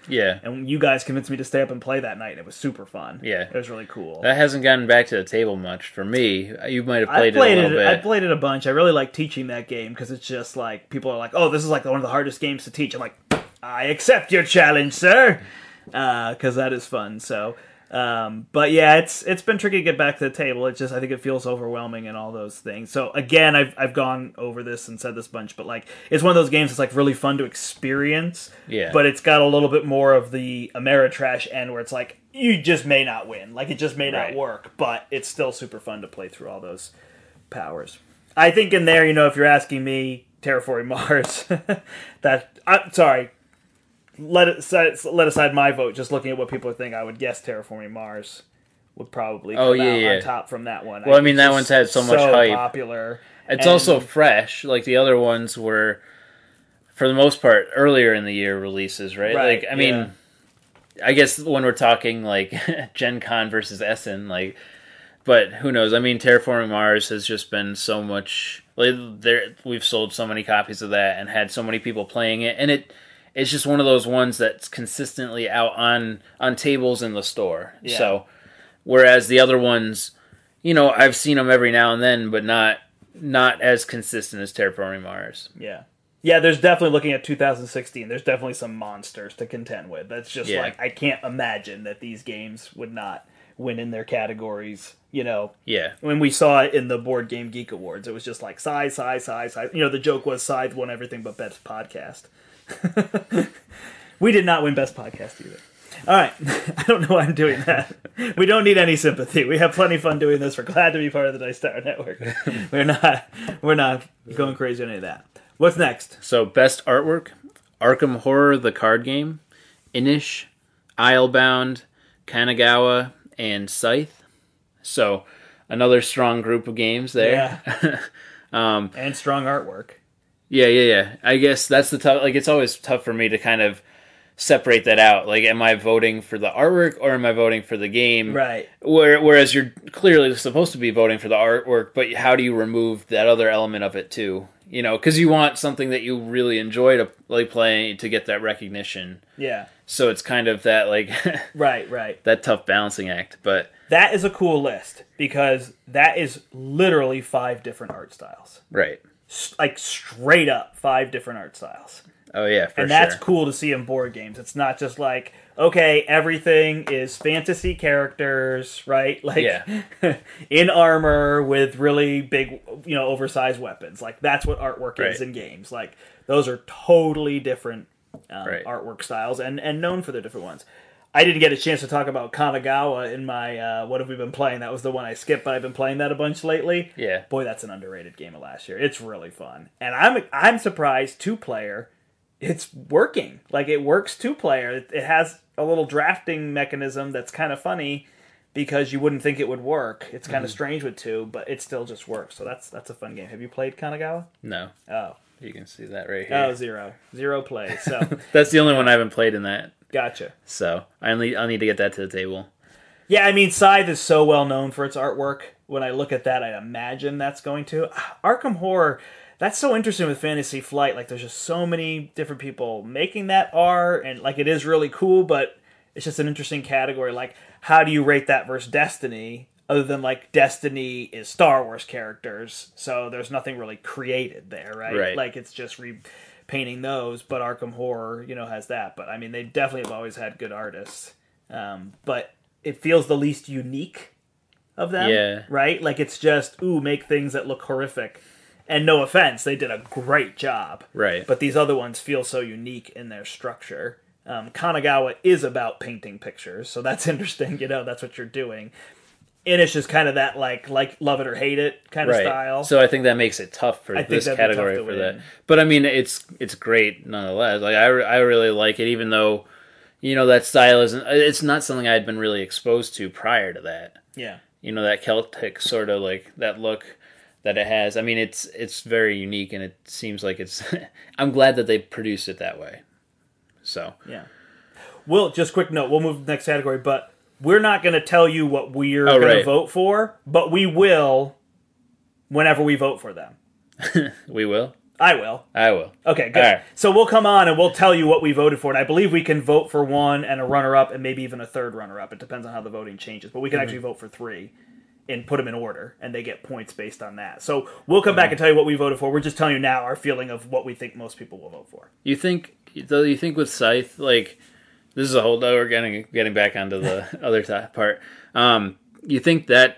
[SPEAKER 2] Yeah.
[SPEAKER 1] And you guys convinced me to stay up and play that night, and it was super fun.
[SPEAKER 2] Yeah.
[SPEAKER 1] It was really cool.
[SPEAKER 2] That hasn't gotten back to the table much for me. You might have played it a little bit.
[SPEAKER 1] I played it a bunch. I really like teaching that game because it's just like, people are like, oh, this is like one of the hardest games to teach. I'm like, I accept your challenge, sir. Because that is fun. So, but yeah, it's been tricky to get back to the table. It's just, I think it feels overwhelming and all those things. So again, I've gone over this and said this bunch, but like, it's one of those games that's like really fun to experience.
[SPEAKER 2] Yeah.
[SPEAKER 1] But it's got a little bit more of the Ameritrash end where it's like, you just may not win. Like, it just may not work, but it's still super fun to play through all those powers. I think in there, if you're asking me, Terraforming Mars, sorry, let aside my vote, just looking at what people think, I would guess Terraforming Mars would probably come out on top from that one.
[SPEAKER 2] Well, I mean, that one's had so much hype.
[SPEAKER 1] Popular.
[SPEAKER 2] It's also fresh. Like, the other ones were, for the most part, earlier in the year releases, right? Like, I mean, I guess when we're talking, like, Gen Con versus Essen, like, but who knows? I mean, Terraforming Mars has just been so much, like, we've sold so many copies of that and had so many people playing it, and it's just one of those ones that's consistently out on tables in the store. Yeah. So, whereas the other ones, I've seen them every now and then, but not as consistent as Terraforming Mars.
[SPEAKER 1] Yeah. Yeah, there's definitely, looking at 2016, there's definitely some monsters to contend with. That's just like, I can't imagine that these games would not win in their categories, Yeah. When we saw it in the Board Game Geek Awards, it was just like, Scythe. The joke was Scythe won everything but Best Podcast. We did not win Best Podcast either. All right. I don't know why I'm doing that. We don't need any sympathy. We have plenty of fun doing this. We're glad to be part of the Dice Tower Network. We're not going crazy on any of that. What's next?
[SPEAKER 2] So, best artwork: Arkham Horror, the card game, Inish, Islebound, Kanagawa, and Scythe. So, another strong group of games there.
[SPEAKER 1] Yeah. And strong artwork.
[SPEAKER 2] Yeah. I guess that's the tough. Like, it's always tough for me to kind of separate that out. Like, am I voting for the artwork or am I voting for the game?
[SPEAKER 1] Right.
[SPEAKER 2] Whereas you're clearly supposed to be voting for the artwork, but how do you remove that other element of it too? Because you want something that you really enjoy to play to get that recognition.
[SPEAKER 1] Yeah.
[SPEAKER 2] So it's kind of that, like...
[SPEAKER 1] Right.
[SPEAKER 2] That tough balancing act, but...
[SPEAKER 1] That is a cool list, because that is literally 5 different art styles.
[SPEAKER 2] Right.
[SPEAKER 1] Like, straight up 5 different art styles.
[SPEAKER 2] Oh, yeah, for sure.
[SPEAKER 1] And that's cool to see in board games. It's not just like, okay, everything is fantasy characters, right? Like, in armor with really big, oversized weapons. Like, that's what artwork is in games. Like, those are totally different artwork styles and known for their different ones. I didn't get a chance to talk about Kanagawa in my What Have We Been Playing? That was the one I skipped, but I've been playing that a bunch lately.
[SPEAKER 2] Yeah.
[SPEAKER 1] Boy, that's an underrated game of last year. It's really fun. And I'm surprised 2-player... It's working. Like, it works 2-player. It has a little drafting mechanism that's kind of funny because you wouldn't think it would work. It's kind of strange with 2, but it still just works. So that's a fun game. Have you played Kanagawa?
[SPEAKER 2] No.
[SPEAKER 1] Oh.
[SPEAKER 2] You can see that right here.
[SPEAKER 1] Oh, 0 plays. So
[SPEAKER 2] that's the only one I haven't played in that.
[SPEAKER 1] Gotcha.
[SPEAKER 2] So I'll need to get that to the table.
[SPEAKER 1] Yeah, I mean, Scythe is so well known for its artwork. When I look at that, I imagine that's going to. Arkham Horror... That's so interesting with Fantasy Flight. Like, there's just so many different people making that art, and, like, it is really cool, but it's just an interesting category. Like, how do you rate that versus Destiny? Other than, like, Destiny is Star Wars characters, so there's nothing really created there, right? Like, it's just repainting those, but Arkham Horror, has that. But, I mean, they definitely have always had good artists. But it feels the least unique of them, right? Like, it's just, make things that look horrific. And no offense, they did a great job.
[SPEAKER 2] Right.
[SPEAKER 1] But these other ones feel so unique in their structure. Kanagawa is about painting pictures, so that's interesting. That's what you're doing. Inish is kind of that, like love it or hate it kind of style.
[SPEAKER 2] So I think that makes it tough for this category for that. But I mean, it's great nonetheless. Like, I really like it, even though, that style isn't. It's not something I had been really exposed to prior to that.
[SPEAKER 1] Yeah.
[SPEAKER 2] That Celtic sort of, like, that look that it has. I mean, it's very unique, and it seems like it's... I'm glad that they produced it that way. So... Yeah.
[SPEAKER 1] Well, just quick note, we'll move to the next category, but we're not going to tell you what we're going to vote for, but we will whenever we vote for them.
[SPEAKER 2] We will?
[SPEAKER 1] I will. Okay, good.
[SPEAKER 2] Right.
[SPEAKER 1] So we'll come on and we'll tell you what we voted for. And I believe we can vote for one and a runner-up and maybe even a third runner-up. It depends on how the voting changes. But we can actually vote for 3 and put them in order, and they get points based on that. So we'll come back and tell you what we voted for. We're just telling you now our feeling of what we think most people will vote for.
[SPEAKER 2] You think with Scythe, like, this is a whole, we're getting back onto the other part. You think that's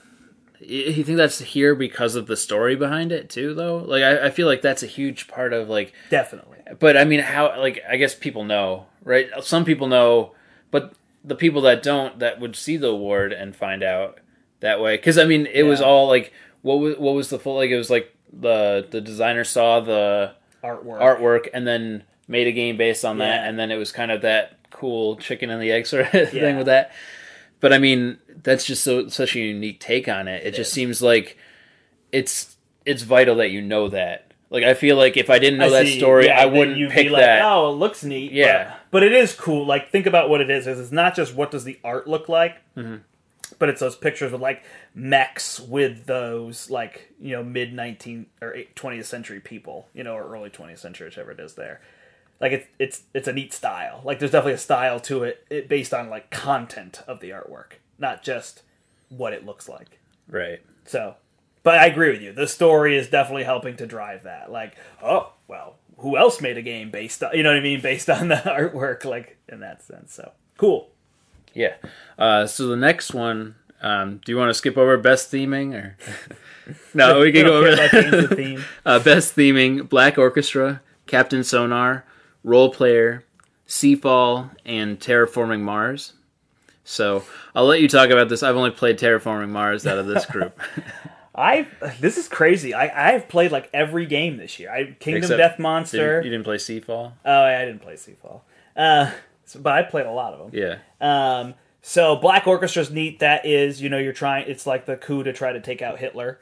[SPEAKER 2] here because of the story behind it too, though? Like, I feel like that's a huge part of, like...
[SPEAKER 1] Definitely.
[SPEAKER 2] But, I mean, how, like, I guess people know, right? Some people know, but the people that don't, that would see the award and find out that way. Because, I mean, it was all, like, what was the full, like, it was, like, the designer saw the artwork and then made a game based on that, and then it was kind of that cool chicken and the egg sort of thing with that. But I mean, that's just such a unique take on it. It just seems like it's vital that you know that. Like, I feel like if I didn't know that story, I wouldn't pick that.
[SPEAKER 1] Oh, it looks neat.
[SPEAKER 2] Yeah,
[SPEAKER 1] but it is cool. Like, think about what it is. It's not just what does the art look like, but it's those pictures with, like, mechs with those, like, you know, mid 19th or 20th century people, you know, or early 20th century, whichever it is there. Like, it's a neat style. Like, there's definitely a style to it based on, like, content of the artwork, not just what it looks like.
[SPEAKER 2] Right.
[SPEAKER 1] So, but I agree with you. The story is definitely helping to drive that. Like, oh, well, who else made a game based on, you know what I mean, based on the artwork, like, in that sense. So, cool.
[SPEAKER 2] Yeah. So the next one, do you want to skip over best theming? Or no, we can go over that.
[SPEAKER 1] Theme.
[SPEAKER 2] Best theming, Black Orchestra, Captain Sonar, Role Player, Seafall, and Terraforming Mars. So I'll let you talk about this. I've only played Terraforming Mars out of this group.
[SPEAKER 1] This is crazy. I've played like every game this year. Kingdom Death Monster.
[SPEAKER 2] You didn't play Seafall?
[SPEAKER 1] Oh, I didn't play Seafall. But I played a lot of them.
[SPEAKER 2] Yeah.
[SPEAKER 1] So Black Orchestra's neat. That is, you know, it's like the coup to try to take out Hitler.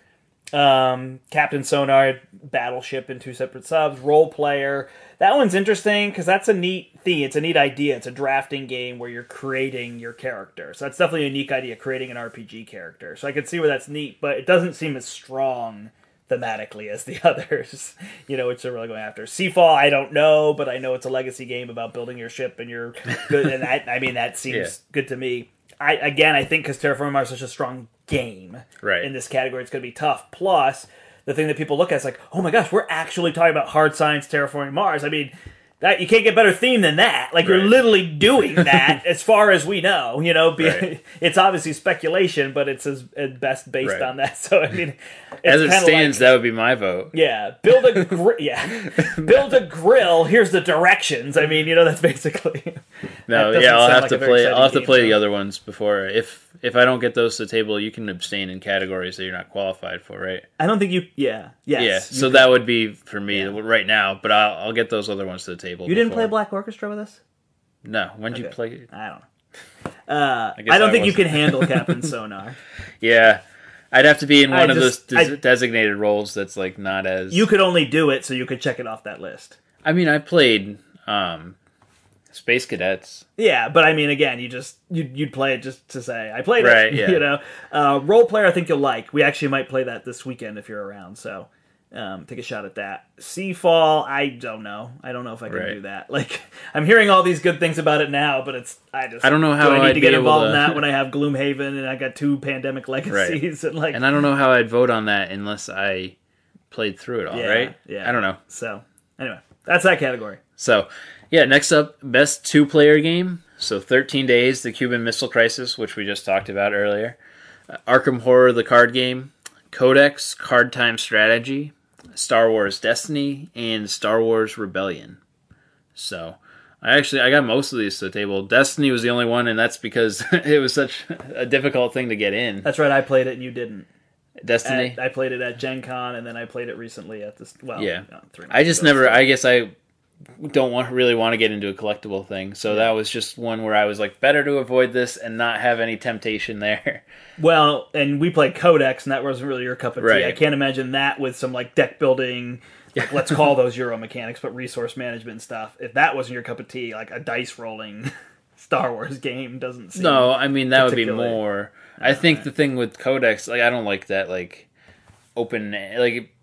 [SPEAKER 1] Captain Sonar, Battleship in 2 separate subs. Role Player. That one's interesting because that's a neat thing. It's a neat idea. It's a drafting game where you're creating your character. So that's definitely a unique idea, creating an RPG character. So I can see where that's neat, but it doesn't seem as strong thematically as the others, you know, which they're really going after. Seafall, I don't know, but I know it's a legacy game about building your ship and you're good. And that seems good to me. I think because Terraforming Mars is such a strong game in this category, it's going to be tough. Plus, the thing that people look at is like, oh my gosh, we're actually talking about hard science terraforming Mars. I mean, that you can't get better theme than that. Like, you're literally doing that as far as we know. You know, it's obviously speculation, but it's at best based on that. So, I mean,
[SPEAKER 2] as it stands, that would be my vote.
[SPEAKER 1] Yeah, build a grill. Here's the directions. I mean, you know, that's basically.
[SPEAKER 2] No, I'll have to play. I'll have to play the other ones before. If I don't get those to the table, you can abstain in categories that you're not qualified for, right?
[SPEAKER 1] I don't think you. Yeah. Yes.
[SPEAKER 2] Yeah. So that would be for me right now, but I'll get those other ones to the table.
[SPEAKER 1] You didn't play Black Orchestra with us?
[SPEAKER 2] No. When did you play?
[SPEAKER 1] I don't know. I don't think you can handle Captain Sonar.
[SPEAKER 2] Yeah. I'd have to be in one of those designated roles that's like not as...
[SPEAKER 1] You could only do it so you could check it off that list.
[SPEAKER 2] I mean, I played Space Cadets.
[SPEAKER 1] Yeah, but I mean, again, you'd play it just to say, I played it. Yeah. You know? Role Player, I think you'll like. We actually might play that this weekend if you're around, so... take a shot at that. Seafall, I don't know. I don't know if I can do that. Like, I'm hearing all these good things about it now, but I don't know how I need to get involved in that when I have Gloomhaven and I got 2 Pandemic Legacies and like.
[SPEAKER 2] And I don't know how I'd vote on that unless I played through it all. Right?
[SPEAKER 1] Yeah.
[SPEAKER 2] I don't know.
[SPEAKER 1] So anyway, that's that category.
[SPEAKER 2] So yeah, next up, best 2-player game. So 13 Days, the Cuban Missile Crisis, which we just talked about earlier. Arkham Horror, the card game. Codex, Card Time Strategy. Star Wars Destiny, and Star Wars Rebellion. So, I got most of these to the table. Destiny was the only one, and that's because it was such a difficult thing to get in.
[SPEAKER 1] That's right, I played it and you didn't.
[SPEAKER 2] Destiny?
[SPEAKER 1] I played it at Gen Con, and then I played it recently at this, 3 months
[SPEAKER 2] I just ago, never, I guess I don't really want to get into a collectible thing, so that was just one where I was like, better to avoid this and not have any temptation there.
[SPEAKER 1] Well, and we played Codex, and that wasn't really your cup of tea. I can't imagine that with some like deck building, like, let's call those Euro mechanics, but resource management and stuff. If that wasn't your cup of tea, like a dice rolling Star Wars game doesn't seem.
[SPEAKER 2] No, I mean that would be more. I think the thing with Codex, like I don't like that like open like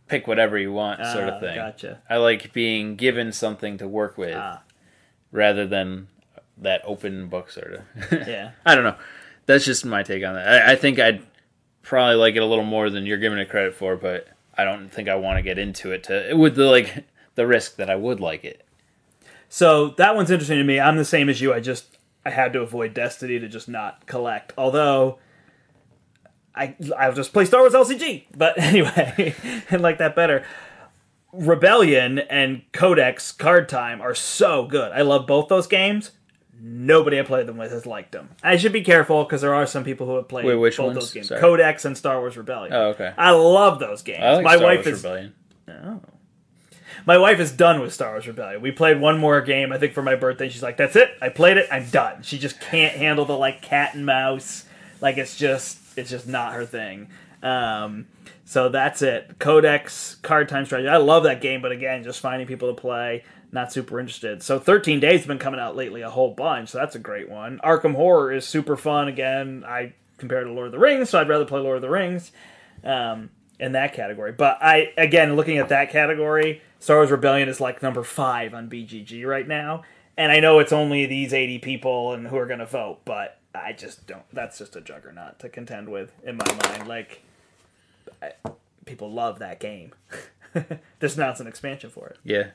[SPEAKER 2] pick whatever you want sort of thing.
[SPEAKER 1] Gotcha.
[SPEAKER 2] I like being given something to work with rather than that open book sort of.
[SPEAKER 1] Yeah.
[SPEAKER 2] I don't know. That's just my take on that. I think I'd probably like it a little more than you're giving it credit for, but I don't think I want to get into it with the risk that I would like it.
[SPEAKER 1] So that one's interesting to me. I'm the same as you. I had to avoid Destiny to just not collect. Although I'll just play Star Wars LCG. But anyway, I like that better. Rebellion and Codex Card Time are so good. I love both those games. Nobody I played them with has liked them. I should be careful because there are some people who have played
[SPEAKER 2] which
[SPEAKER 1] both
[SPEAKER 2] ones?
[SPEAKER 1] those games.
[SPEAKER 2] Sorry.
[SPEAKER 1] Codex and Star Wars Rebellion.
[SPEAKER 2] Oh, okay.
[SPEAKER 1] I love those games.
[SPEAKER 2] I like
[SPEAKER 1] My
[SPEAKER 2] Star
[SPEAKER 1] wife
[SPEAKER 2] Wars
[SPEAKER 1] is
[SPEAKER 2] Rebellion.
[SPEAKER 1] Oh. My wife is done with Star Wars Rebellion. We played one more game, I think, for my birthday. She's like, that's it. I played it. I'm done. She just can't handle the, cat and mouse. It's just not her thing. So that's it. Codex, Card Time Strategy. I love that game, but again, just finding people to play, not super interested. So 13 Days has been coming out lately a whole bunch, so that's a great one. Arkham Horror is super fun. Again, I compare it to Lord of the Rings, so I'd rather play Lord of the Rings in that category. But looking at that category, Star Wars Rebellion is number 5 on BGG right now. And I know it's only these 80 people and who are going to vote, but I just don't. That's just a juggernaut to contend with in my mind. People love that game. There's now an expansion for it.
[SPEAKER 2] Yeah.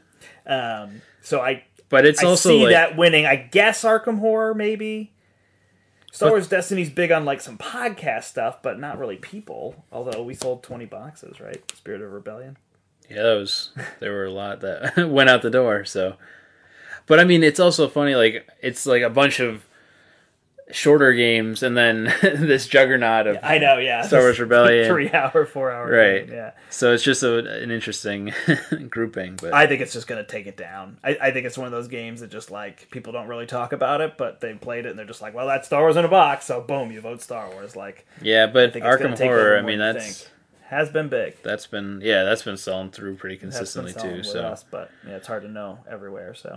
[SPEAKER 1] But
[SPEAKER 2] it's also
[SPEAKER 1] see that winning. I guess Arkham Horror there Star Wars Destiny's big on some podcast stuff, but not really people. Although we sold 20 boxes, right? Spirit of Rebellion.
[SPEAKER 2] Yeah, there were a lot that went out the door. So, but I mean, it's also funny. It's a bunch of shorter games, and then this juggernaut of
[SPEAKER 1] I know, yeah,
[SPEAKER 2] Star Wars Rebellion,
[SPEAKER 1] 3-hour, 4-hour,
[SPEAKER 2] right?
[SPEAKER 1] Game, yeah.
[SPEAKER 2] So it's just an interesting grouping. But
[SPEAKER 1] I think it's just going to take it down. I think it's one of those games that just people don't really talk about it, but they played it and they're just well, that's Star Wars in a box, so boom, you vote Star Wars.
[SPEAKER 2] Yeah, but Arkham Horror, I mean,
[SPEAKER 1] has been big.
[SPEAKER 2] That's been selling through pretty consistently too. So,
[SPEAKER 1] us, but it's hard to know everywhere. So.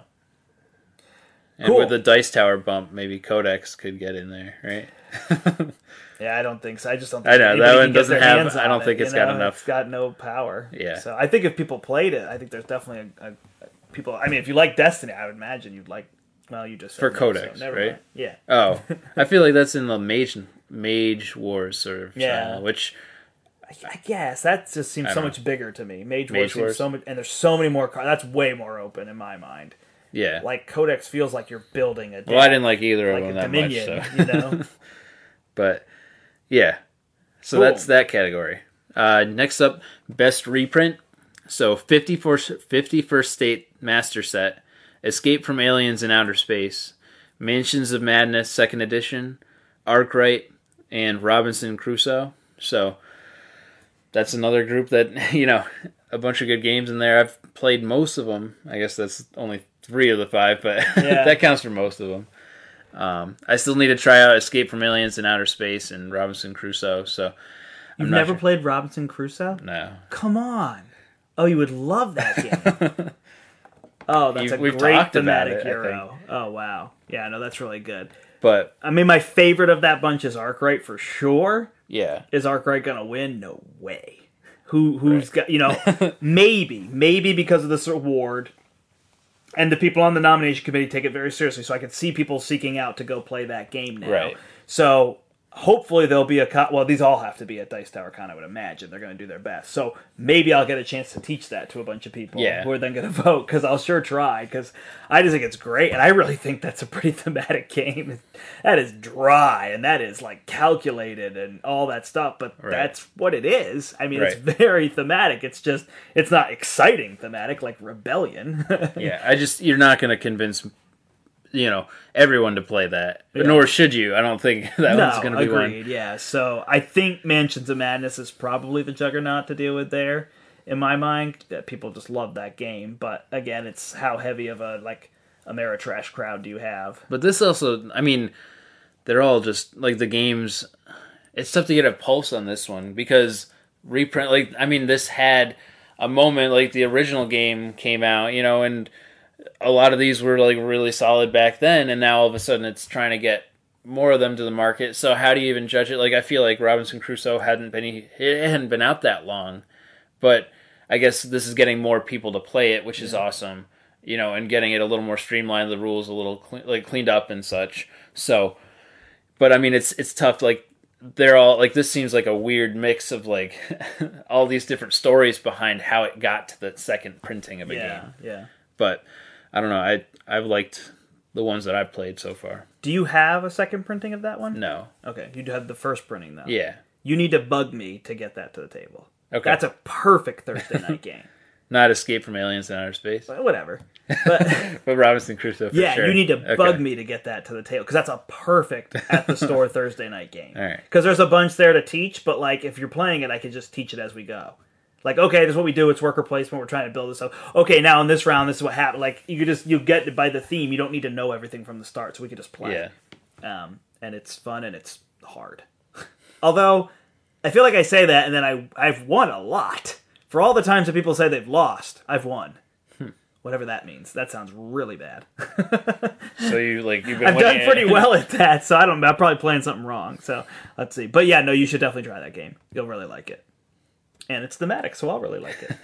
[SPEAKER 2] And with the Dice Tower bump, maybe Codex could get in there, right?
[SPEAKER 1] Yeah, I don't think so. I just don't think
[SPEAKER 2] I know, that one doesn't have... I don't think it's got enough...
[SPEAKER 1] It's got no power.
[SPEAKER 2] Yeah.
[SPEAKER 1] So I think if people played it, I think there's definitely people... I mean, if you like Destiny, I would imagine you'd like... Well, you just...
[SPEAKER 2] For Codex,
[SPEAKER 1] so
[SPEAKER 2] right?
[SPEAKER 1] Mind. Yeah.
[SPEAKER 2] Oh. I feel like that's in the Mage Wars sort of channel, which...
[SPEAKER 1] I guess. That just seems so much bigger to me. Mage Wars seems so much... And there's so many more cards. That's way more open in my mind.
[SPEAKER 2] Yeah.
[SPEAKER 1] Codex feels like you're building a deck.
[SPEAKER 2] Well, I didn't like either of them that
[SPEAKER 1] Dominion,
[SPEAKER 2] much, so. But, yeah. So that's that category. Next up, Best Reprint. So 51st State Master Set, Escape from Aliens in Outer Space, Mansions of Madness 2nd Edition, Arkwright, and Robinson Crusoe. So that's another group that, a bunch of good games in there. I've played most of them. I guess that's only 3 of the 5, but that counts for most of them. I still need to try out Escape from Aliens in Outer Space and Robinson Crusoe. So
[SPEAKER 1] You've never played Robinson Crusoe?
[SPEAKER 2] No.
[SPEAKER 1] Come on. Oh, you would love that game. Oh, that's a great thematic hero. Oh, wow. Yeah, no, that's really good.
[SPEAKER 2] But
[SPEAKER 1] I mean, my favorite of that bunch is Arkwright for sure.
[SPEAKER 2] Yeah.
[SPEAKER 1] Is Arkwright going to win? No way. Who's got, maybe because of this award. And the people on the nomination committee take it very seriously, so I can see people seeking out to go play that game now.
[SPEAKER 2] Right.
[SPEAKER 1] So hopefully there'll be these all have to be at Dice Tower Con, I would imagine. They're going to do their best. So maybe I'll get a chance to teach that to a bunch of people who are then going to vote, because I'll sure try, because I just think it's great, and I really think that's a pretty thematic game. That is dry, and that is calculated and all that stuff, but that's what it is. I mean, it's very thematic. It's just, it's not exciting thematic like Rebellion.
[SPEAKER 2] Yeah, you're not going to convince everyone to play that. Nor should you. I don't think that one's going to be one.
[SPEAKER 1] Yeah, so I think Mansions of Madness is probably the juggernaut to deal with there, in my mind. People just love that game, but again, it's how heavy of a Ameritrash crowd do you have?
[SPEAKER 2] But this also, I mean, they're all just, the games, it's tough to get a pulse on this one, because reprint, this had a moment, the original game came out, and a lot of these were really solid back then, and now all of a sudden it's trying to get more of them to the market. So how do you even judge it? I feel like Robinson Crusoe hadn't been out that long, but I guess this is getting more people to play it, which is awesome. And getting it a little more streamlined, the rules a little cleaned up and such. So, but I mean, it's tough. Like they're all like this seems like a weird mix of like all these different stories behind how it got to the second printing of a game.
[SPEAKER 1] Yeah.
[SPEAKER 2] But I don't know. I've liked the ones that I've played so far.
[SPEAKER 1] Do you have a second printing of that one?
[SPEAKER 2] No.
[SPEAKER 1] Okay, you do have the first printing though.
[SPEAKER 2] Yeah.
[SPEAKER 1] You need to bug me to get that to the table.
[SPEAKER 2] Okay.
[SPEAKER 1] That's a perfect Thursday night game.
[SPEAKER 2] Not Escape from Aliens in Outer Space.
[SPEAKER 1] But whatever. But
[SPEAKER 2] Robinson Crusoe. For sure.
[SPEAKER 1] you need to bug me to get that to the table because that's a perfect at the store Thursday night game.
[SPEAKER 2] All right.
[SPEAKER 1] Because there's a bunch there to teach, but like if you're playing it, I could just teach it as we go. Like, okay, this is what we do. It's worker placement. We're trying to build this up. Okay, now in this round, this is what happened. Like you get it by the theme. You don't need to know everything from the start, so we could just play.
[SPEAKER 2] Yeah.
[SPEAKER 1] And it's fun and it's hard. Although I feel like I say that, and then I've won a lot. For all the times that people say they've lost, I've won. Whatever that means. That sounds really bad.
[SPEAKER 2] So you've been.
[SPEAKER 1] I've done pretty well at that, so I'm probably playing something wrong. So let's see. But yeah, no, you should definitely try that game. You'll really like it. And it's thematic, so I'll really like it.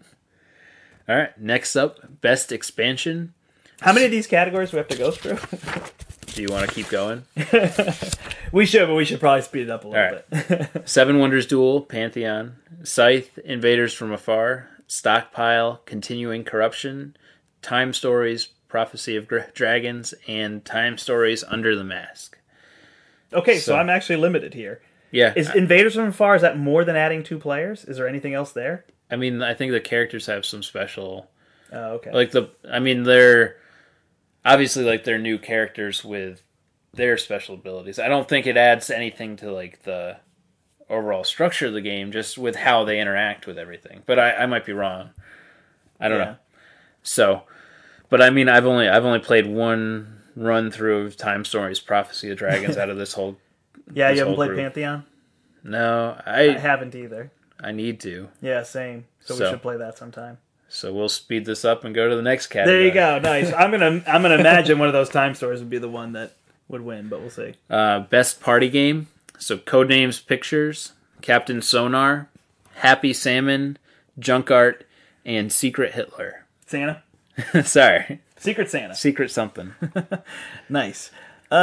[SPEAKER 2] All right. Next up, best expansion.
[SPEAKER 1] How many of these categories do we have to go through?
[SPEAKER 2] Do you want to keep going?
[SPEAKER 1] We should, but we should probably speed it up a little bit.
[SPEAKER 2] Seven Wonders Duel, Pantheon, Scythe, Invaders from Afar, Stockpile, Continuing Corruption, Time Stories, Prophecy of Dragons, and Time Stories Under the Mask.
[SPEAKER 1] Okay, so I'm actually limited here.
[SPEAKER 2] Yeah.
[SPEAKER 1] Is Invaders from Afar, is that more than adding 2 players? Is there anything else there?
[SPEAKER 2] I mean, I think the characters have some special...
[SPEAKER 1] Oh, okay.
[SPEAKER 2] They're... Obviously, they're new characters with their special abilities. I don't think it adds anything to, the overall structure of the game, just with how they interact with everything. But I might be wrong. I don't know. So, but I mean, I've only played one run through of Time Stories, Prophecy of Dragons out of this whole.
[SPEAKER 1] Yeah, you haven't played Pantheon?
[SPEAKER 2] No,
[SPEAKER 1] I haven't either.
[SPEAKER 2] I need to.
[SPEAKER 1] Yeah, same. So we should play that sometime.
[SPEAKER 2] So we'll speed this up and go to the next category.
[SPEAKER 1] There you go. Nice. I'm gonna imagine one of those Time Stories would be the one that would win, but we'll see.
[SPEAKER 2] Best party game. So Codenames Pictures, Captain Sonar, Happy Salmon, Junk Art, and Secret Hitler.
[SPEAKER 1] Santa?
[SPEAKER 2] Sorry.
[SPEAKER 1] Secret Santa.
[SPEAKER 2] Secret something.
[SPEAKER 1] Nice.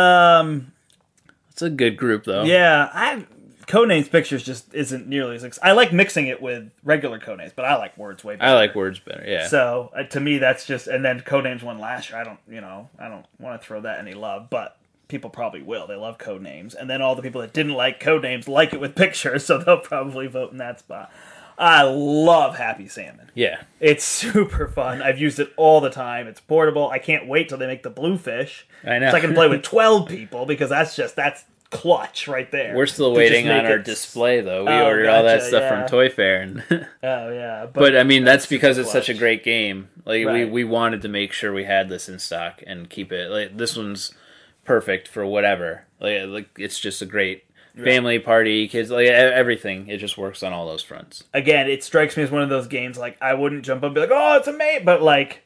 [SPEAKER 2] It's a good group, though.
[SPEAKER 1] Yeah, Codenames Pictures just isn't nearly as... I like mixing it with regular Codenames, but I like Words way better.
[SPEAKER 2] I like Words better, yeah.
[SPEAKER 1] So, to me, that's just... And then Codenames won last year. I don't want to throw that any love, but people probably will. They love Codenames. And then all the people that didn't like Codenames like it with pictures, so they'll probably vote in that spot. I love Happy Salmon.
[SPEAKER 2] Yeah.
[SPEAKER 1] It's super fun. I've used it all the time. It's portable. I can't wait till they make the Bluefish.
[SPEAKER 2] I know.
[SPEAKER 1] So I can play with 12 people, because that's clutch right there.
[SPEAKER 2] We're still waiting on our display, though. We ordered all that stuff from Toy Fair. And
[SPEAKER 1] oh, yeah.
[SPEAKER 2] But I mean, that's because it's such a great game.
[SPEAKER 1] Right.
[SPEAKER 2] We wanted to make sure we had this in stock and keep it. This one's perfect for whatever. It's just a great family party, kids, everything. It just works on all those fronts.
[SPEAKER 1] Again, it strikes me as one of those games, I wouldn't jump up and be like, oh, it's amazing, but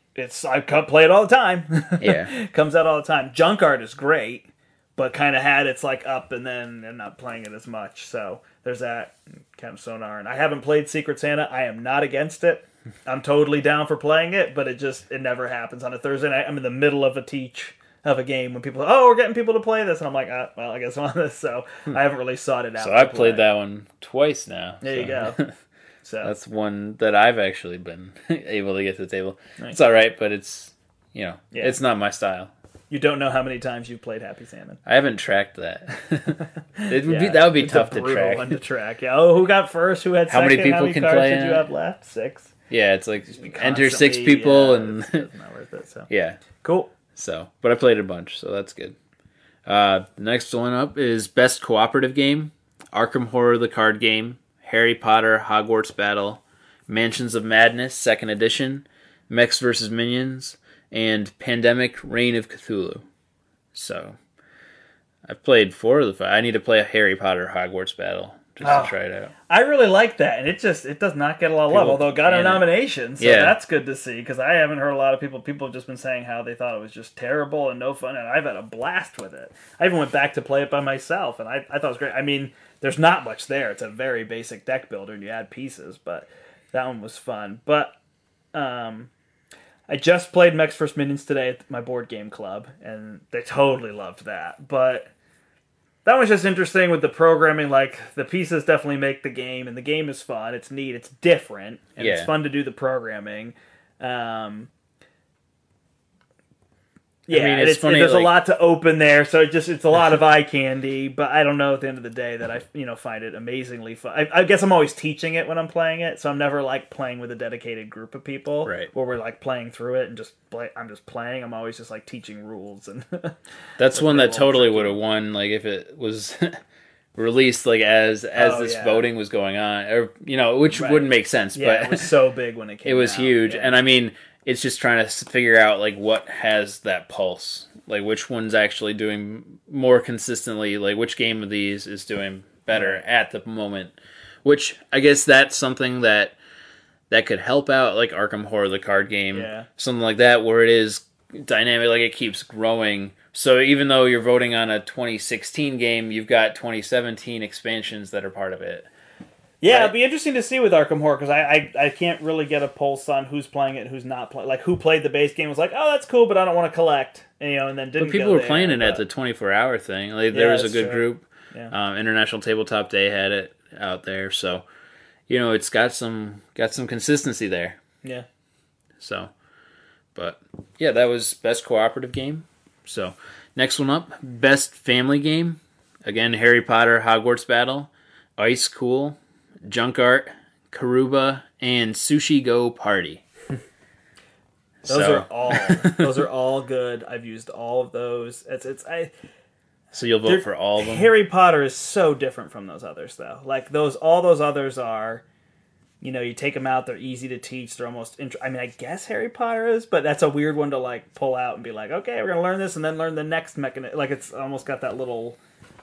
[SPEAKER 1] I play it all the time.
[SPEAKER 2] Yeah.
[SPEAKER 1] Comes out all the time. Junk Art is great, but kind of had its up and then I'm not playing it as much. So there's that. Captain Sonar. And I haven't played Secret Santa. I am not against it. I'm totally down for playing it, but it never happens on a Thursday night. I'm in the middle of a game when people we're getting people to play this, and I'm like, well, I guess I'm on this, so I haven't really sought it out.
[SPEAKER 2] So I've played that one twice now.
[SPEAKER 1] There you go. So
[SPEAKER 2] that's one that I've actually been able to get to the table.
[SPEAKER 1] Nice.
[SPEAKER 2] It's all right, but it's it's not my style.
[SPEAKER 1] You don't know how many times you've played Happy Salmon.
[SPEAKER 2] I haven't tracked that. That would be tough to track.
[SPEAKER 1] One to track. Yeah. Oh, who got first? Who had
[SPEAKER 2] how
[SPEAKER 1] second?
[SPEAKER 2] many people can play?
[SPEAKER 1] Did you have left? 6.
[SPEAKER 2] Yeah, it's enter 6 people, and
[SPEAKER 1] it's not worth it. So
[SPEAKER 2] yeah,
[SPEAKER 1] cool.
[SPEAKER 2] So, but I played a bunch, so that's good. The next one up is Best Cooperative Game, Arkham Horror the Card Game, Harry Potter Hogwarts Battle, Mansions of Madness 2nd Edition, Mechs vs. Minions, and Pandemic Reign of Cthulhu. So, I've played 4 of the 5. I need to play a Harry Potter Hogwarts Battle just to try it out.
[SPEAKER 1] I really like that, and it does not get a lot of love, although it got a nomination, so that's good to see, because I haven't heard a lot of people have just been saying how they thought it was just terrible and no fun, and I've had a blast with it. I even went back to play it by myself, and I thought it was great. I mean, there's not much there. It's a very basic deck builder, and you add pieces, but That one was fun. But I just played Mechs vs. Minions today at my board game club, and they totally loved that. But that was just interesting with the programming. Like, the pieces definitely make the game, and the game is fun. It's neat. It's different, and it's fun to do the programming. Yeah, I mean, it's funny. There's a lot to open there, so it's a lot of eye candy. But I don't know at the end of the day that I find it amazingly fun. I guess I'm always teaching it when I'm playing it, so I'm never like playing with a dedicated group of people,
[SPEAKER 2] right?
[SPEAKER 1] Where we're like playing through it and I'm just playing. I'm always just like teaching rules, and
[SPEAKER 2] that's one that totally would have won. Like if it was released like as this voting was going on, or which wouldn't make sense.
[SPEAKER 1] Yeah,
[SPEAKER 2] but
[SPEAKER 1] it was so big when it came.
[SPEAKER 2] It was
[SPEAKER 1] out.
[SPEAKER 2] huge,
[SPEAKER 1] yeah.
[SPEAKER 2] And I mean. It's just trying to figure out like what has that pulse, like which one's actually doing more consistently, like which game of these is doing better at the moment. Which I guess that's something that could help out, like Arkham Horror, the card game, something like that, where it is dynamic, like it keeps growing. So even though you're voting on a 2016 game, you've got 2017 expansions that are part of it.
[SPEAKER 1] Yeah, right? It'd be interesting to see with Arkham Horror, because I can't really get a pulse on who's playing it and who's not playing. Like, who played the base game was like, oh, that's cool, but I don't want to collect. And then didn't.
[SPEAKER 2] But people were playing it at the 24-hour thing. Like, there was a good group.
[SPEAKER 1] Yeah.
[SPEAKER 2] International Tabletop Day had it out there, so it's got some consistency there.
[SPEAKER 1] Yeah.
[SPEAKER 2] So, but yeah, that was best cooperative game. So, next one up, best family game. Again, Harry Potter Hogwarts Battle, Ice Cool, Junk Art, Karuba, and Sushi Go Party.
[SPEAKER 1] Those are all good. I've used all of those.
[SPEAKER 2] So you'll vote for all of them?
[SPEAKER 1] Harry Potter is so different from those others, though. Like all those others are, you take them out. They're easy to teach. They're almost. I mean, I guess Harry Potter is, but that's a weird one to like pull out and be like, okay, we're gonna learn this and then learn the next mechanism. Like it's almost got that little,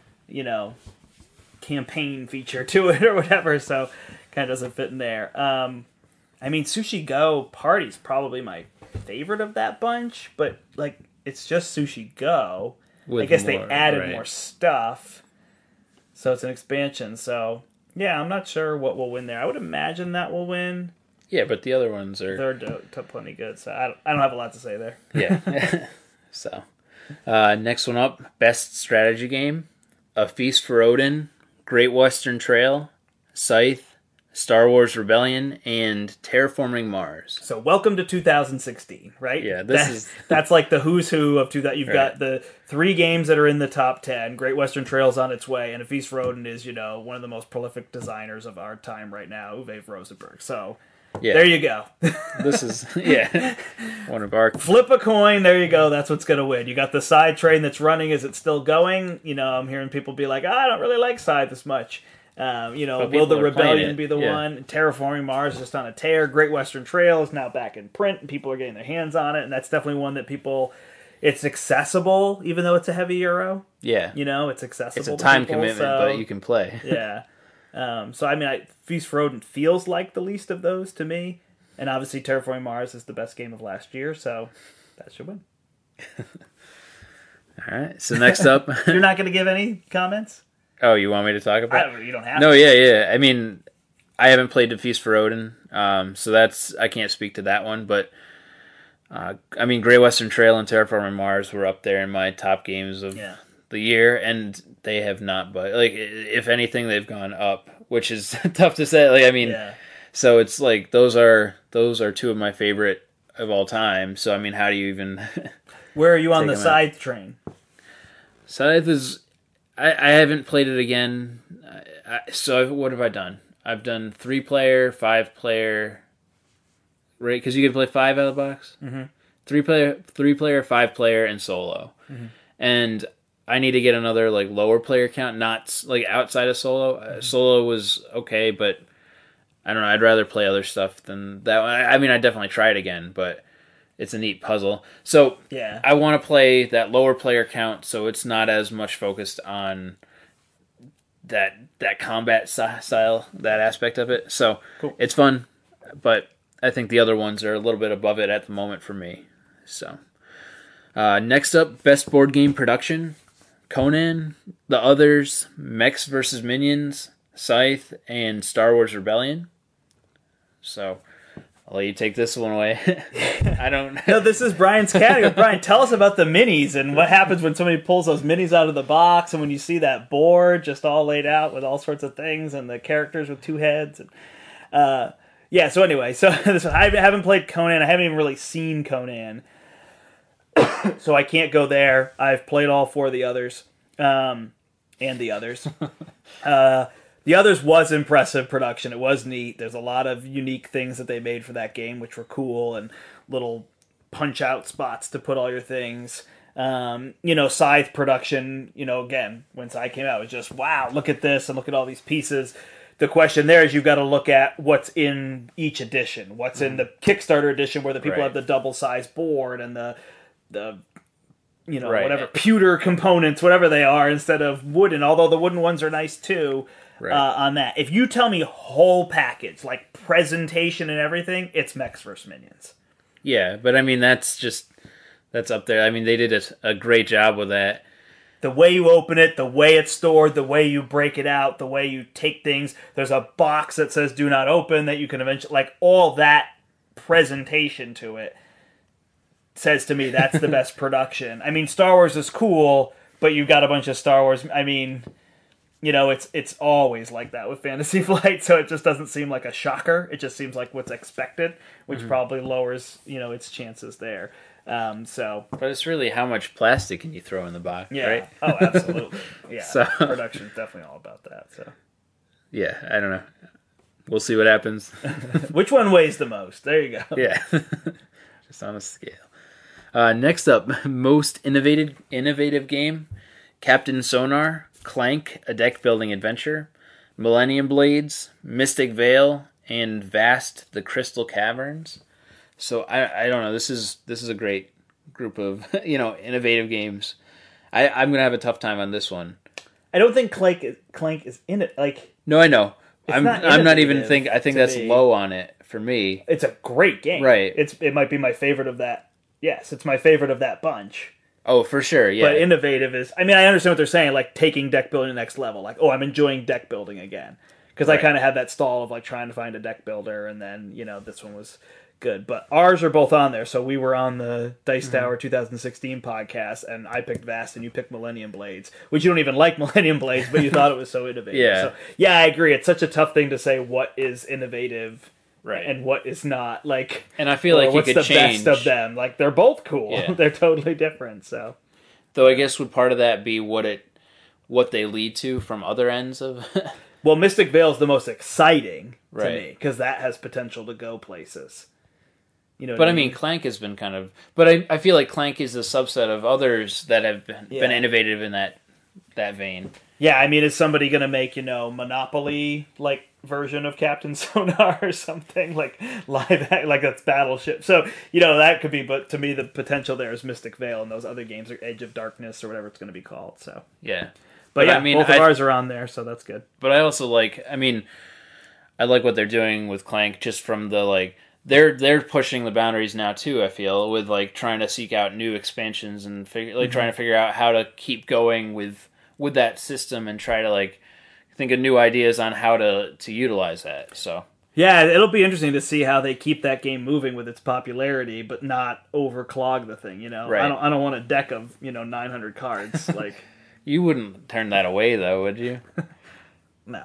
[SPEAKER 1] campaign feature to it or whatever, so kind of doesn't fit in there. I mean, Sushi Go Party's probably my favorite of that bunch, but like it's just Sushi Go. I guess they added more stuff, so it's an expansion. So yeah, I'm not sure what will win there. I would imagine that will win.
[SPEAKER 2] Yeah, but the other ones they're
[SPEAKER 1] plenty good. So I don't have a lot to say there.
[SPEAKER 2] Yeah. So next one up, best strategy game: A Feast for Odin, Great Western Trail, Scythe, Star Wars Rebellion, and Terraforming Mars.
[SPEAKER 1] So welcome to 2016, right?
[SPEAKER 2] Yeah,
[SPEAKER 1] that's like the who's who of You've got the 3 games that are in the top 10. Great Western Trail's on its way, and A Feast for Odin is, one of the most prolific designers of our time right now, Uwe Rosenberg. So there you go.
[SPEAKER 2] This is one of our
[SPEAKER 1] flip a coin. There you go. That's what's going to win. You got the Scythe train that's running. Is it still going? I'm hearing people be like, I don't really like Scythe as much. Will the Rebellion be the one? Terraforming Mars is just on a tear. Great Western Trail is now back in print, and people are getting their hands on it, and that's definitely one that people. It's accessible, even though it's a heavy euro.
[SPEAKER 2] Yeah,
[SPEAKER 1] it's accessible.
[SPEAKER 2] It's a time commitment, but you can play.
[SPEAKER 1] Yeah. So I mean, Feast for Odin feels like the least of those to me, and obviously Terraforming Mars is the best game of last year, so that should win.
[SPEAKER 2] All right. So next up,
[SPEAKER 1] you're not going to give any comments.
[SPEAKER 2] Oh, you want me to talk about?
[SPEAKER 1] You don't have.
[SPEAKER 2] No, yeah. I mean, I haven't played The Feast for Odin, so I can't speak to that one. But I mean, Great Western Trail and Terraforming Mars were up there in my top games of the year, and they have not. But like, if anything, they've gone up, which is tough to say. Like, I mean, so it's like those are 2 of my favorite of all time. So I mean, how do you even?
[SPEAKER 1] Where are you on the Scythe train?
[SPEAKER 2] Scythe is. I haven't played it again. So what have I done? I've done 3-player, 5-player, right? Because you can play 5 out of the box. Mm-hmm. 3-player, 5-player, and solo. Mm-hmm. And I need to get another like lower player count, not like outside of solo. Mm-hmm. Solo was okay, but I don't know. I'd rather play other stuff than that. I mean, I'd definitely try it again, but it's a neat puzzle. So I want to play that lower player count, so it's not as much focused on that combat style, that aspect of it. So It's fun, but I think the other ones are a little bit above it at the moment for me. So next up, best board game production: Conan, The Others, Mechs vs. Minions, Scythe, and Star Wars Rebellion. So I'll let you take this one away. I don't.
[SPEAKER 1] No, this is Brian's category. Brian, tell us about the minis and what happens when somebody pulls those minis out of the box, and when you see that board just all laid out with all sorts of things and the characters with 2 heads. And, yeah. So anyway, I haven't played Conan. I haven't even really seen Conan, so I can't go there. I've played all 4 of the others, and the others. The others was impressive production. It was neat. There's a lot of unique things that they made for that game, which were cool, and little punch-out spots to put all your things. Scythe production, again, when Scythe came out, it was just, wow, look at this, and look at all these pieces. The question there is you've got to look at what's in each edition. What's in the Kickstarter edition where the people have the double-sized board and the whatever, pewter components, whatever they are, instead of wooden, although the wooden ones are nice too. Right. On that. If you tell me whole package, like presentation and everything, it's Mechs vs. Minions.
[SPEAKER 2] Yeah, but I mean, that's up there. I mean, they did a great job with that.
[SPEAKER 1] The way you open it, the way it's stored, the way you break it out, the way you take things. There's a box that says do not open that you can eventually, like all that presentation to it says to me that's the best production. I mean, Star Wars is cool, but you've got a bunch of Star Wars. I mean, it's always like that with Fantasy Flight, so it just doesn't seem like a shocker. It just seems like what's expected, which probably lowers, its chances there.
[SPEAKER 2] But it's really how much plastic can you throw in the box, right?
[SPEAKER 1] Oh, absolutely. Yeah, production's definitely all about that. So,
[SPEAKER 2] yeah, I don't know. We'll see what happens.
[SPEAKER 1] Which one weighs the most? There you go.
[SPEAKER 2] Yeah, just on a scale. Next up, most innovative game: Captain Sonar, Clank, a deck-building adventure, Millennium Blades, Mystic Vale, and Vast, the Crystal Caverns. So I don't know. This is a great group of innovative games. I'm gonna have a tough time on this one.
[SPEAKER 1] I don't think Clank is in it. Like,
[SPEAKER 2] no, I know. I'm not even think. I think that's low on it for me.
[SPEAKER 1] It's a great game,
[SPEAKER 2] right?
[SPEAKER 1] It might be my favorite of that. Yes, it's my favorite of that bunch.
[SPEAKER 2] Oh, for sure, yeah.
[SPEAKER 1] But innovative is... I mean, I understand what they're saying, like, taking deck building to the next level. Like, I'm enjoying deck building again. Because I kind of had that stall of, like, trying to find a deck builder, and then, this one was good. But ours are both on there, so we were on the Dice Tower 2016 podcast, and I picked Vast, and you picked Millennium Blades, which you don't even like Millennium Blades, but you thought it was so innovative.
[SPEAKER 2] Yeah.
[SPEAKER 1] So, yeah, I agree. It's such a tough thing to say what is innovative...
[SPEAKER 2] Right.
[SPEAKER 1] And what is not, like...
[SPEAKER 2] And I feel like you could
[SPEAKER 1] what's the
[SPEAKER 2] change...
[SPEAKER 1] best of them? Like, they're both cool.
[SPEAKER 2] Yeah.
[SPEAKER 1] They're totally different, so...
[SPEAKER 2] Though I guess would part of that be what they lead to from other ends of...
[SPEAKER 1] Well, Mystic Vale is the most exciting to
[SPEAKER 2] right.
[SPEAKER 1] me, because that has potential to go places.
[SPEAKER 2] But I mean, Clank has been kind of... But I feel like Clank is a subset of others that have been innovative in that vein. Yeah, I mean, is somebody going to make, Monopoly, like, version of Captain Sonar or something? Like, like that's Battleship. So, that could be, but to me, the potential there is Mystic Vale, and those other games are Edge of Darkness or whatever it's going to be called, so. Yeah.
[SPEAKER 1] But yeah, I mean, both of ours are on there, so that's good.
[SPEAKER 2] But I also I like what they're doing with Clank, just from the, like, they're pushing the boundaries now, too, I feel, with, like, trying to seek out new expansions and trying to figure out how to keep going with that system and try to, like, think of new ideas on how to utilize that. So
[SPEAKER 1] yeah, it'll be interesting to see how they keep that game moving with its popularity, but not overclog the thing. Right. I don't want a deck of 900 cards. Like,
[SPEAKER 2] you wouldn't turn that away, though, would you?
[SPEAKER 1] No.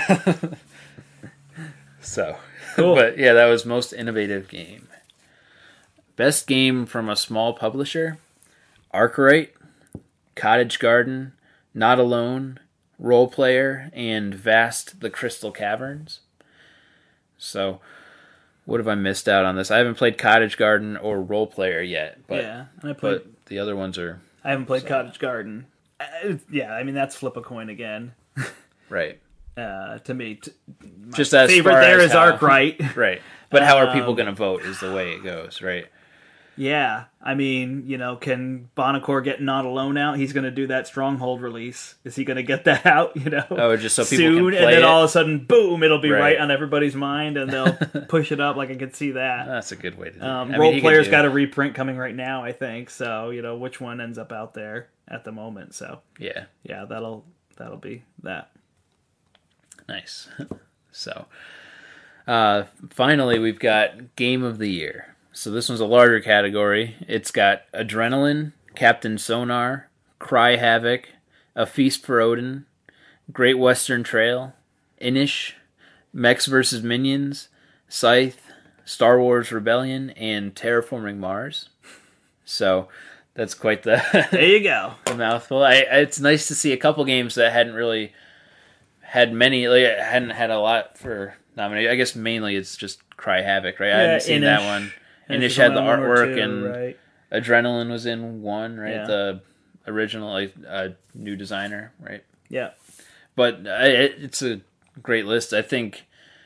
[SPEAKER 2] So
[SPEAKER 1] cool.
[SPEAKER 2] But yeah, that was most innovative game. Best game from a small publisher: Arkwright, Cottage Garden, Not Alone, Role Player, and Vast, the Crystal Caverns. So, what have I missed out on this? I haven't played Cottage Garden or Role Player yet, but but the other ones are...
[SPEAKER 1] I haven't played Cottage Garden. Yeah, I mean, that's flip a coin again.
[SPEAKER 2] Right.
[SPEAKER 1] To me, my
[SPEAKER 2] just as
[SPEAKER 1] favorite there is Arkwright.
[SPEAKER 2] Right. But how are people going to vote is the way it goes, right?
[SPEAKER 1] Yeah, I mean, can Bonacore get Not Alone out? He's going to do that Stronghold release. Is he going to get that out?
[SPEAKER 2] Oh, just so people
[SPEAKER 1] soon,
[SPEAKER 2] can play
[SPEAKER 1] and then
[SPEAKER 2] it?
[SPEAKER 1] All of a sudden, boom! It'll be right on everybody's mind, and they'll push it up. Like I could see that.
[SPEAKER 2] That's a good way to do it.
[SPEAKER 1] Role Player's got a reprint coming right now, I think. So which one ends up out there at the moment? So
[SPEAKER 2] yeah,
[SPEAKER 1] that'll be that.
[SPEAKER 2] Nice. So, Finally, we've got Game of the Year. So this one's a larger category. It's got Adrenaline, Captain Sonar, Cry Havoc, A Feast for Odin, Great Western Trail, Inish, Mechs vs. Minions, Scythe, Star Wars Rebellion, and Terraforming Mars. So that's quite the
[SPEAKER 1] there you go.
[SPEAKER 2] the mouthful. It's nice to see a couple games that hadn't really had many, like hadn't had a lot for nomination. I guess mainly it's just Cry Havoc, right? I hadn't seen that one. Inish had the artwork, and
[SPEAKER 1] right.
[SPEAKER 2] Adrenaline was in one, right?
[SPEAKER 1] Yeah.
[SPEAKER 2] The original, like new designer, right?
[SPEAKER 1] Yeah.
[SPEAKER 2] But it's a great list. I think,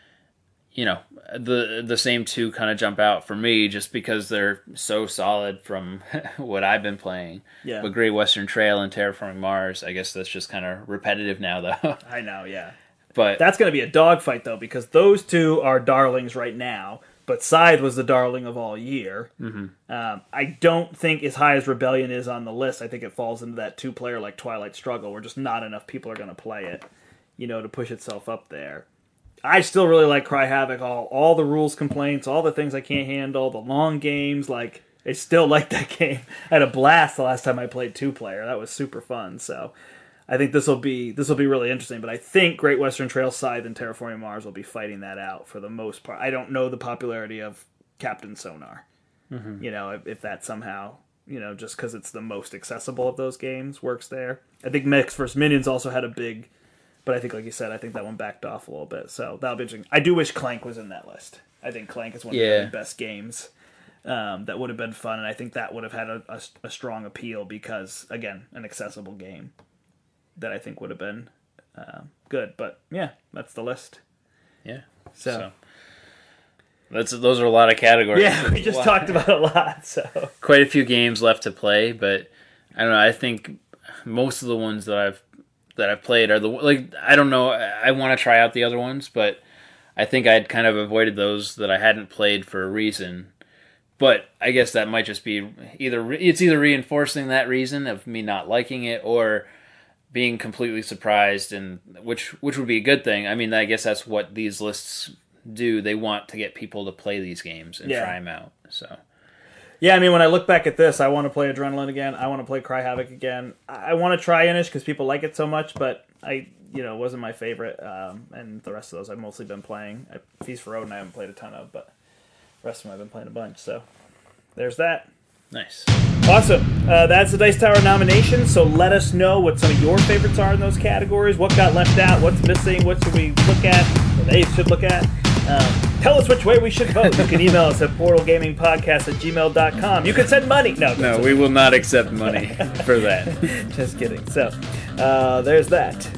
[SPEAKER 2] the same two kind of jump out for me just because they're so solid from what I've been playing.
[SPEAKER 1] Yeah.
[SPEAKER 2] But Great Western Trail and Terraforming Mars, I guess that's just kind of repetitive now, though.
[SPEAKER 1] I know, yeah.
[SPEAKER 2] But
[SPEAKER 1] that's going to be a dogfight, though, because those two are darlings right now. But Scythe was the darling of all year.
[SPEAKER 2] Mm-hmm.
[SPEAKER 1] I don't think as high as Rebellion is on the list. I think it falls into that two-player like Twilight Struggle where just not enough people are going to play it, to push itself up there. I still really like Cry Havoc. All the rules complaints, all the things I can't handle, the long games. Like, I still like that game. I had a blast the last time I played two-player. That was super fun. So I think this will be really interesting. But I think Great Western Trail, Scythe, and Terraforming Mars will be fighting that out for the most part. I don't know the popularity of Captain Sonar. Mm-hmm. If that somehow, just because it's the most accessible of those games, works there. I think Mechs vs. Minions also had a big, but I think, like you said, I think that one backed off a little bit. So that'll be interesting. I do wish Clank was in that list. I think Clank is one of the best games. That would have been fun, and I think that would have had a strong appeal because, again, an accessible game that I think would have been good. But, yeah, that's the list.
[SPEAKER 2] Yeah.
[SPEAKER 1] So
[SPEAKER 2] those are a lot of categories.
[SPEAKER 1] Yeah, we just talked about a lot. So
[SPEAKER 2] quite a few games left to play, but I don't know. I think most of the ones that I've played are I don't know. I want to try out the other ones, but I think I'd kind of avoided those that I hadn't played for a reason. But I guess that might just be either reinforcing that reason of me not liking it or being completely surprised, and which would be a good thing. I mean, I guess that's what these lists do. They want to get people to play these games and try them out. So,
[SPEAKER 1] yeah, I mean, when I look back at this, I want to play Adrenaline again. I want to play Cry Havoc again. I want to try Inish because people like it so much, but it wasn't my favorite. And the rest of those I've mostly been playing. Feast for Odin I haven't played a ton of, but the rest of them I've been playing a bunch. So there's that.
[SPEAKER 2] Nice.
[SPEAKER 1] Awesome. That's the Dice Tower nomination, so let us know what some of your favorites are in those categories. What got left out? What's missing? What should we look at? Or they should look at? Tell us which way we should vote. You can email us at portalgamingpodcast@gmail.com. You can send money.
[SPEAKER 2] No, we will not accept money for that.
[SPEAKER 1] Just kidding. So, there's that.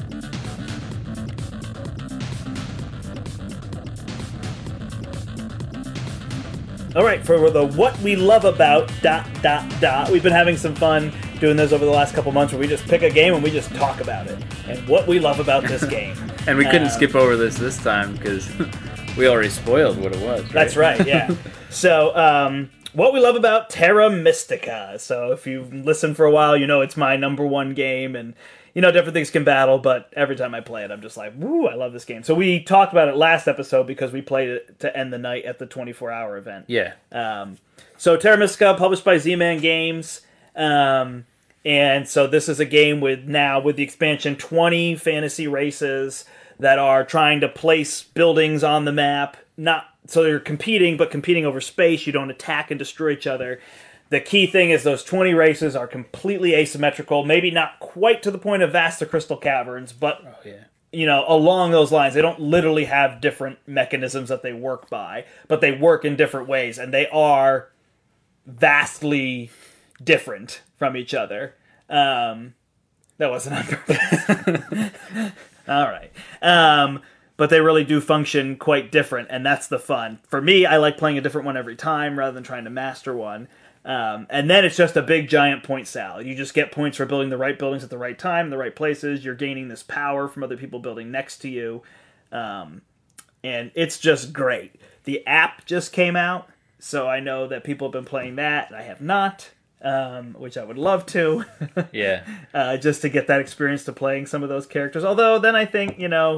[SPEAKER 1] All right, for the What We Love About ... We've been having some fun doing this over the last couple months where we just pick a game and we just talk about it and what we love about this game.
[SPEAKER 2] And we couldn't skip over this time because we already spoiled what it was, right?
[SPEAKER 1] That's right, yeah. So, what we love about Terra Mystica. So if you've listened for a while, it's my number one game, and different things can battle, but every time I play it, I'm just like, woo, I love this game. So we talked about it last episode because we played it to end the night at the 24-hour event.
[SPEAKER 2] Yeah.
[SPEAKER 1] So Terra Mystica, published by Z-Man Games, and so this is a game with the expansion 20 fantasy races that are trying to place buildings on the map. So they're competing, but competing over space. You don't attack and destroy each other. The key thing is those 20 races are completely asymmetrical, maybe not quite to the point of Vasta Crystal Caverns, but along those lines. They don't literally have different mechanisms that they work by, but they work in different ways, and they are vastly different from each other. That wasn't on purpose. All right. But they really do function quite different, and that's the fun. For me, I like playing a different one every time rather than trying to master one. And then it's just a big giant point salad. You just get points for building the right buildings at the right time, in the right places. You're gaining this power from other people building next to you. And it's just great. The app just came out, so I know that people have been playing that, and I have not, which I would love to.
[SPEAKER 2] Yeah.
[SPEAKER 1] Just to get that experience to playing some of those characters. Although then I think,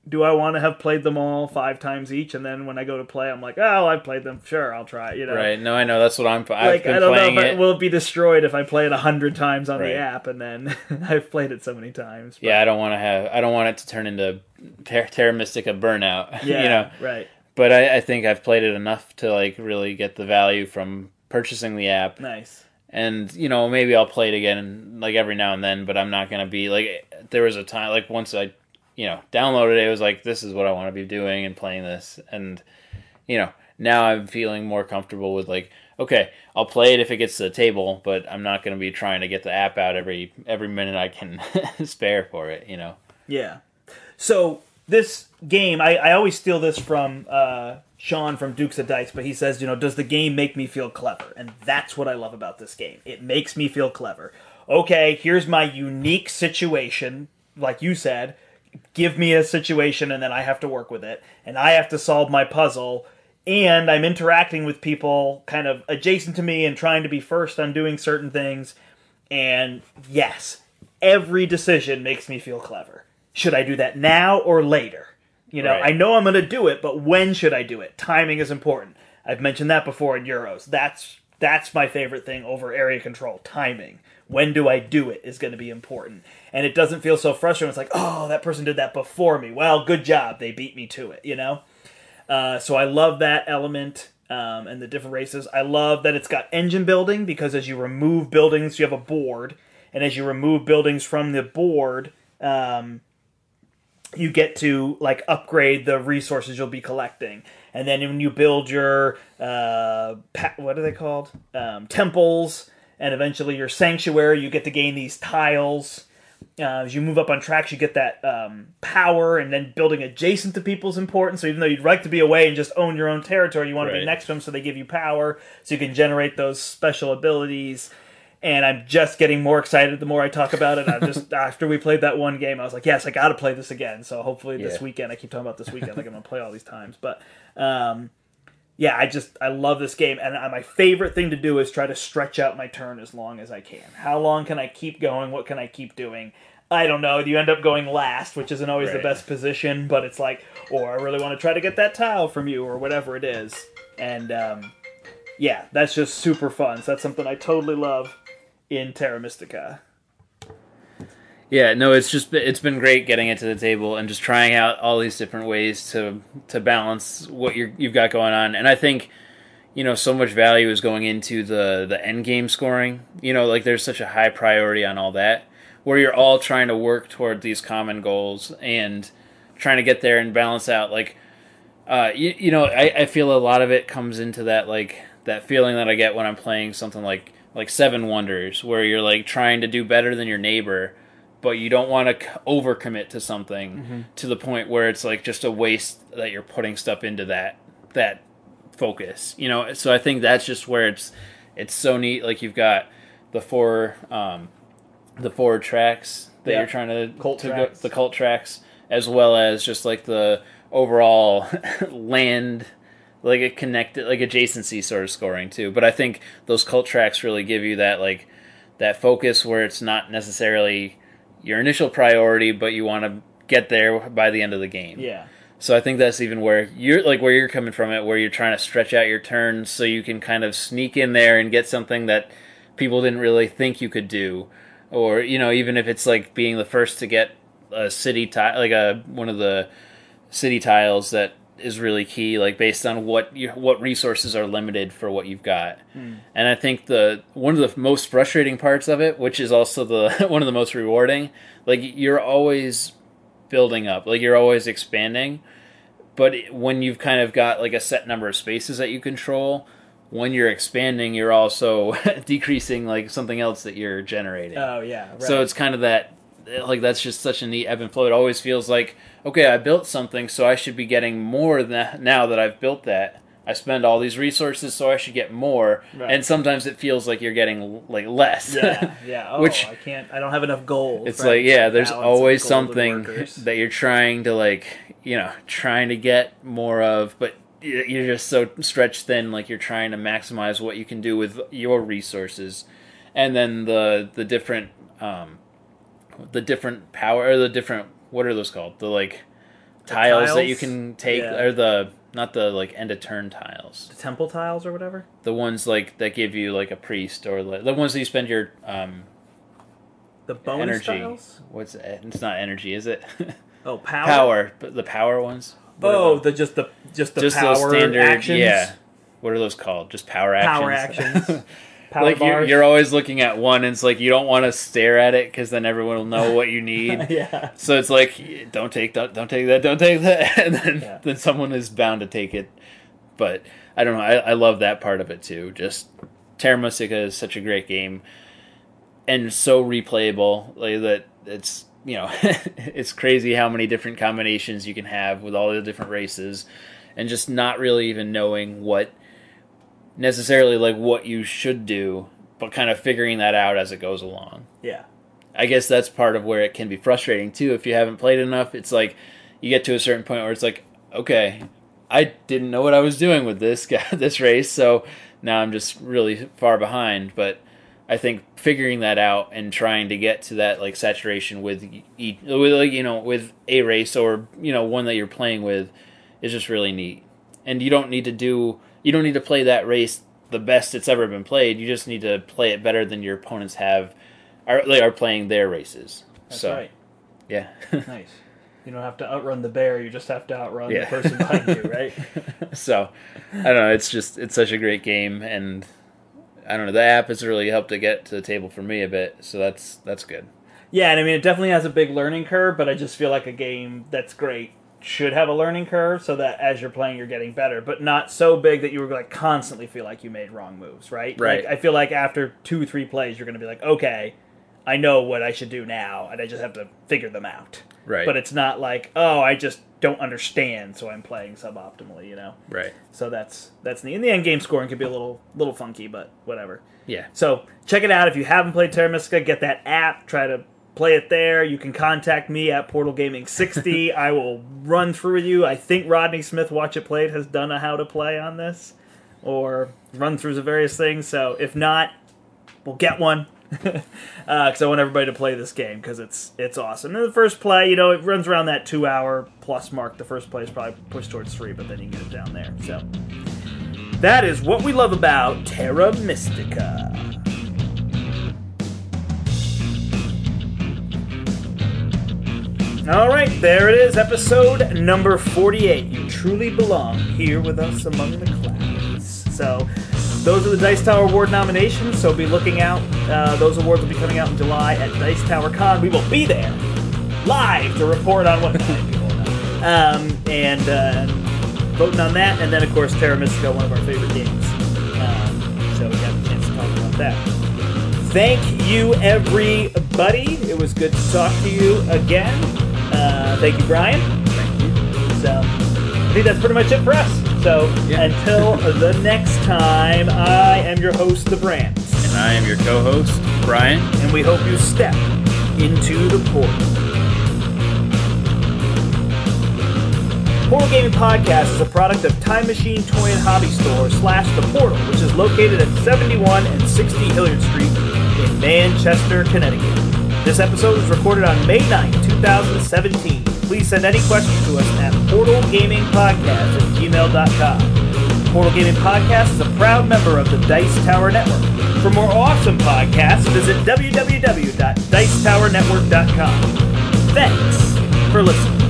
[SPEAKER 1] do I want to have played them all 5 times each, and then when I go to play, I'm like, oh, I've played them. Sure, I'll try it.
[SPEAKER 2] Right. No, I know. That's what I've
[SPEAKER 1] like,
[SPEAKER 2] been
[SPEAKER 1] I don't
[SPEAKER 2] playing
[SPEAKER 1] know if
[SPEAKER 2] it.
[SPEAKER 1] will be destroyed if I play it 100 times on
[SPEAKER 2] Right.
[SPEAKER 1] the app, and then I've played it so many times. But,
[SPEAKER 2] Yeah, I don't want it to turn into Terra Mystica burnout.
[SPEAKER 1] Yeah, right.
[SPEAKER 2] But I think I've played it enough to like really get the value from purchasing the app.
[SPEAKER 1] Nice.
[SPEAKER 2] And, maybe I'll play it again, like, every now and then, but I'm not going to be, like, there was a time, like, once I, downloaded it, it was like, this is what I want to be doing and playing this. And, now I'm feeling more comfortable with, like, okay, I'll play it if it gets to the table, but I'm not going to be trying to get the app out every minute I can spare for it,
[SPEAKER 1] Yeah. So, this game, I always steal this from Sean from Dukes of Dice, but he says, does the game make me feel clever? And that's what I love about this game. It makes me feel clever. Okay, here's my unique situation, like you said. Give me a situation, and then I have to work with it. And I have to solve my puzzle. And I'm interacting with people kind of adjacent to me and trying to be first on doing certain things. And yes, every decision makes me feel clever. Should I do that now or later?
[SPEAKER 2] Right.
[SPEAKER 1] I know I'm going to do it, but when should I do it? Timing is important. I've mentioned that before in Euros. That's my favorite thing over area control. Timing. When do I do it is going to be important. And it doesn't feel so frustrating. It's like, oh, that person did that before me. Well, good job. They beat me to it, So I love that element and the different races. I love that it's got engine building because as you remove buildings, you have a board. And as you remove buildings from the board, you get to like upgrade the resources you'll be collecting, and then when you build your what are they called, temples, and eventually your sanctuary, you get to gain these tiles. As you move up on tracks, you get that power, and then building adjacent to people is important. So even though you'd like to be away and just own your own territory, you want to be next to them, so they give you power, so you can generate those special abilities. And I'm just getting more excited the more I talk about it. After we played that one game, I was like, yes, I got to play this again. So hopefully this weekend, I keep talking about this weekend, like I'm going to play all these times. But I love this game. And my favorite thing to do is try to stretch out my turn as long as I can. How long can I keep going? What can I keep doing? I don't know. You end up going last, which isn't always the best position. But it's like, or I really want to try to get that tile from you or whatever it is. And that's just super fun. So that's something I totally love in Terra Mystica.
[SPEAKER 2] Yeah, no, it's been great getting it to the table and just trying out all these different ways to balance what you've got going on. And I think, so much value is going into the end game scoring. Like there's such a high priority on all that, where you're all trying to work toward these common goals and trying to get there and balance out. Like, I feel a lot of it comes into that, like, that feeling that I get when I'm playing something like Seven Wonders, where you're like trying to do better than your neighbor, but you don't want to overcommit to something to the point where it's like just a waste that you're putting stuff into that focus. So I think that's just where it's so neat. Like you've got the four tracks that you're trying to
[SPEAKER 1] go,
[SPEAKER 2] the cult tracks, as well as just like the overall land, like a connected, like adjacency sort of scoring too. But I think those cult tracks really give you that, like, that focus where it's not necessarily your initial priority, but you want to get there by the end of the game.
[SPEAKER 1] Yeah.
[SPEAKER 2] So I think that's even where you're coming from it, where you're trying to stretch out your turns so you can kind of sneak in there and get something that people didn't really think you could do. Or, even if it's like being the first to get a city tile, like one of the city tiles that is really key, like based on what resources are limited for what you've got. And I think one of the most frustrating parts of it, which is also the one of the most rewarding, like you're always building up, like you're always expanding, but when you've kind of got like a set number of spaces that you control, when you're expanding, you're also decreasing like something else that you're generating.
[SPEAKER 1] Oh yeah, right.
[SPEAKER 2] So it's kind of that, like, that's just such a neat ebb and flow. It always feels like, okay, I built something, so I should be getting more now that I've built that. I spend all these resources, so I should get more. Right. And sometimes it feels like you're getting like less.
[SPEAKER 1] Yeah. Oh,
[SPEAKER 2] which
[SPEAKER 1] I don't have enough gold.
[SPEAKER 2] It's like, there's always something that you're trying to, like, trying to get more of, but you're just so stretched thin, like you're trying to maximize what you can do with your resources. And then the different power, or the different, what are those called? The, like, tiles that you can take, or not the like end of turn tiles.
[SPEAKER 1] The temple tiles or whatever?
[SPEAKER 2] The ones like that give you like a priest, or like, the ones that you spend your
[SPEAKER 1] the bonus
[SPEAKER 2] energy.
[SPEAKER 1] tiles?
[SPEAKER 2] What's it? It's not energy, is it?
[SPEAKER 1] Oh, power.
[SPEAKER 2] Power, but the power ones.
[SPEAKER 1] Oh, just the power
[SPEAKER 2] those standard
[SPEAKER 1] actions.
[SPEAKER 2] Yeah. What are those called? Just power actions.
[SPEAKER 1] Power actions. Power
[SPEAKER 2] like
[SPEAKER 1] bars.
[SPEAKER 2] you're always looking at one, and it's like you don't want to stare at it because then everyone will know what you need.
[SPEAKER 1] Yeah.
[SPEAKER 2] So it's like, don't take that, don't take that, don't take that, and then someone is bound to take it. But I don't know. I love that part of it too. Just Terra Mystica is such a great game, and so replayable. Like that, it's it's crazy how many different combinations you can have with all the different races, and just not really even knowing what necessarily like what you should do, but kind of figuring that out as it goes along.
[SPEAKER 1] Yeah.
[SPEAKER 2] I guess that's part of where it can be frustrating too. If you haven't played enough, it's like you get to a certain point where it's like, okay, I didn't know what I was doing with this race, so now I'm just really far behind. But I think figuring that out and trying to get to that like saturation with with a race or one that you're playing with is just really neat. And you don't need to play that race the best it's ever been played. You just need to play it better than your opponents are playing their races.
[SPEAKER 1] That's right.
[SPEAKER 2] Yeah.
[SPEAKER 1] Nice. You don't have to outrun the bear. You just have to outrun the person behind you, right?
[SPEAKER 2] So, I don't know. It's such a great game, and I don't know. The app has really helped to get to the table for me a bit. So that's good.
[SPEAKER 1] Yeah, and I mean it definitely has a big learning curve, but I just feel like a game that's great should have a learning curve so that as you're playing you're getting better, but not so big that you were like constantly feel like you made wrong moves, right?
[SPEAKER 2] Right.
[SPEAKER 1] Like, I feel like after 2-3 plays you're going to be like, okay, I know what I should do now, and I just have to figure them out.
[SPEAKER 2] Right.
[SPEAKER 1] But it's not like, oh, I just don't understand, so I'm playing suboptimally,
[SPEAKER 2] Right.
[SPEAKER 1] So that's neat. In the end, game scoring can be a little funky, but whatever.
[SPEAKER 2] Yeah.
[SPEAKER 1] So check it out if you haven't played Terra Mystica. Get that app. Try to play it there. You can contact me at Portal Gaming 60. I will run through with you. I think Rodney Smith, Watch It Played, has done a how to play on this, or run throughs of various things. So if not, we'll get one. Because I want everybody to play this game because it's awesome. And the first play, it runs around that 2-hour plus mark. The first play is probably pushed towards 3, but then you can get it down there. So that is what we love about Terra Mystica. All right, there it is, episode number 48. You truly belong here with us among the clouds. So those are the Dice Tower Award nominations, so be looking out. Those awards will be coming out in July at Dice Tower Con. We will be there, live, to report on what people know. And voting on that, and then, of course, Terra Mystica, one of our favorite games. So we got a chance to talk about that. Thank you, everybody. It was good to talk to you again. Thank you, Brian.
[SPEAKER 2] Thank you.
[SPEAKER 1] So I think that's pretty much it for us. So until the next time, I am your host, The Brant.
[SPEAKER 2] And I am your co-host, Brian.
[SPEAKER 1] And we hope you step into the portal. Portal Gaming Podcast is a product of Time Machine Toy and Hobby Store / The Portal, which is located at 71 and 60 Hilliard Street in Manchester, Connecticut. This episode was recorded on May 9, 2017. Please send any questions to us at portalgamingpodcast@gmail.com. Portal Gaming Podcast is a proud member of the Dice Tower Network. For more awesome podcasts, visit www.dicetowernetwork.com. Thanks for listening.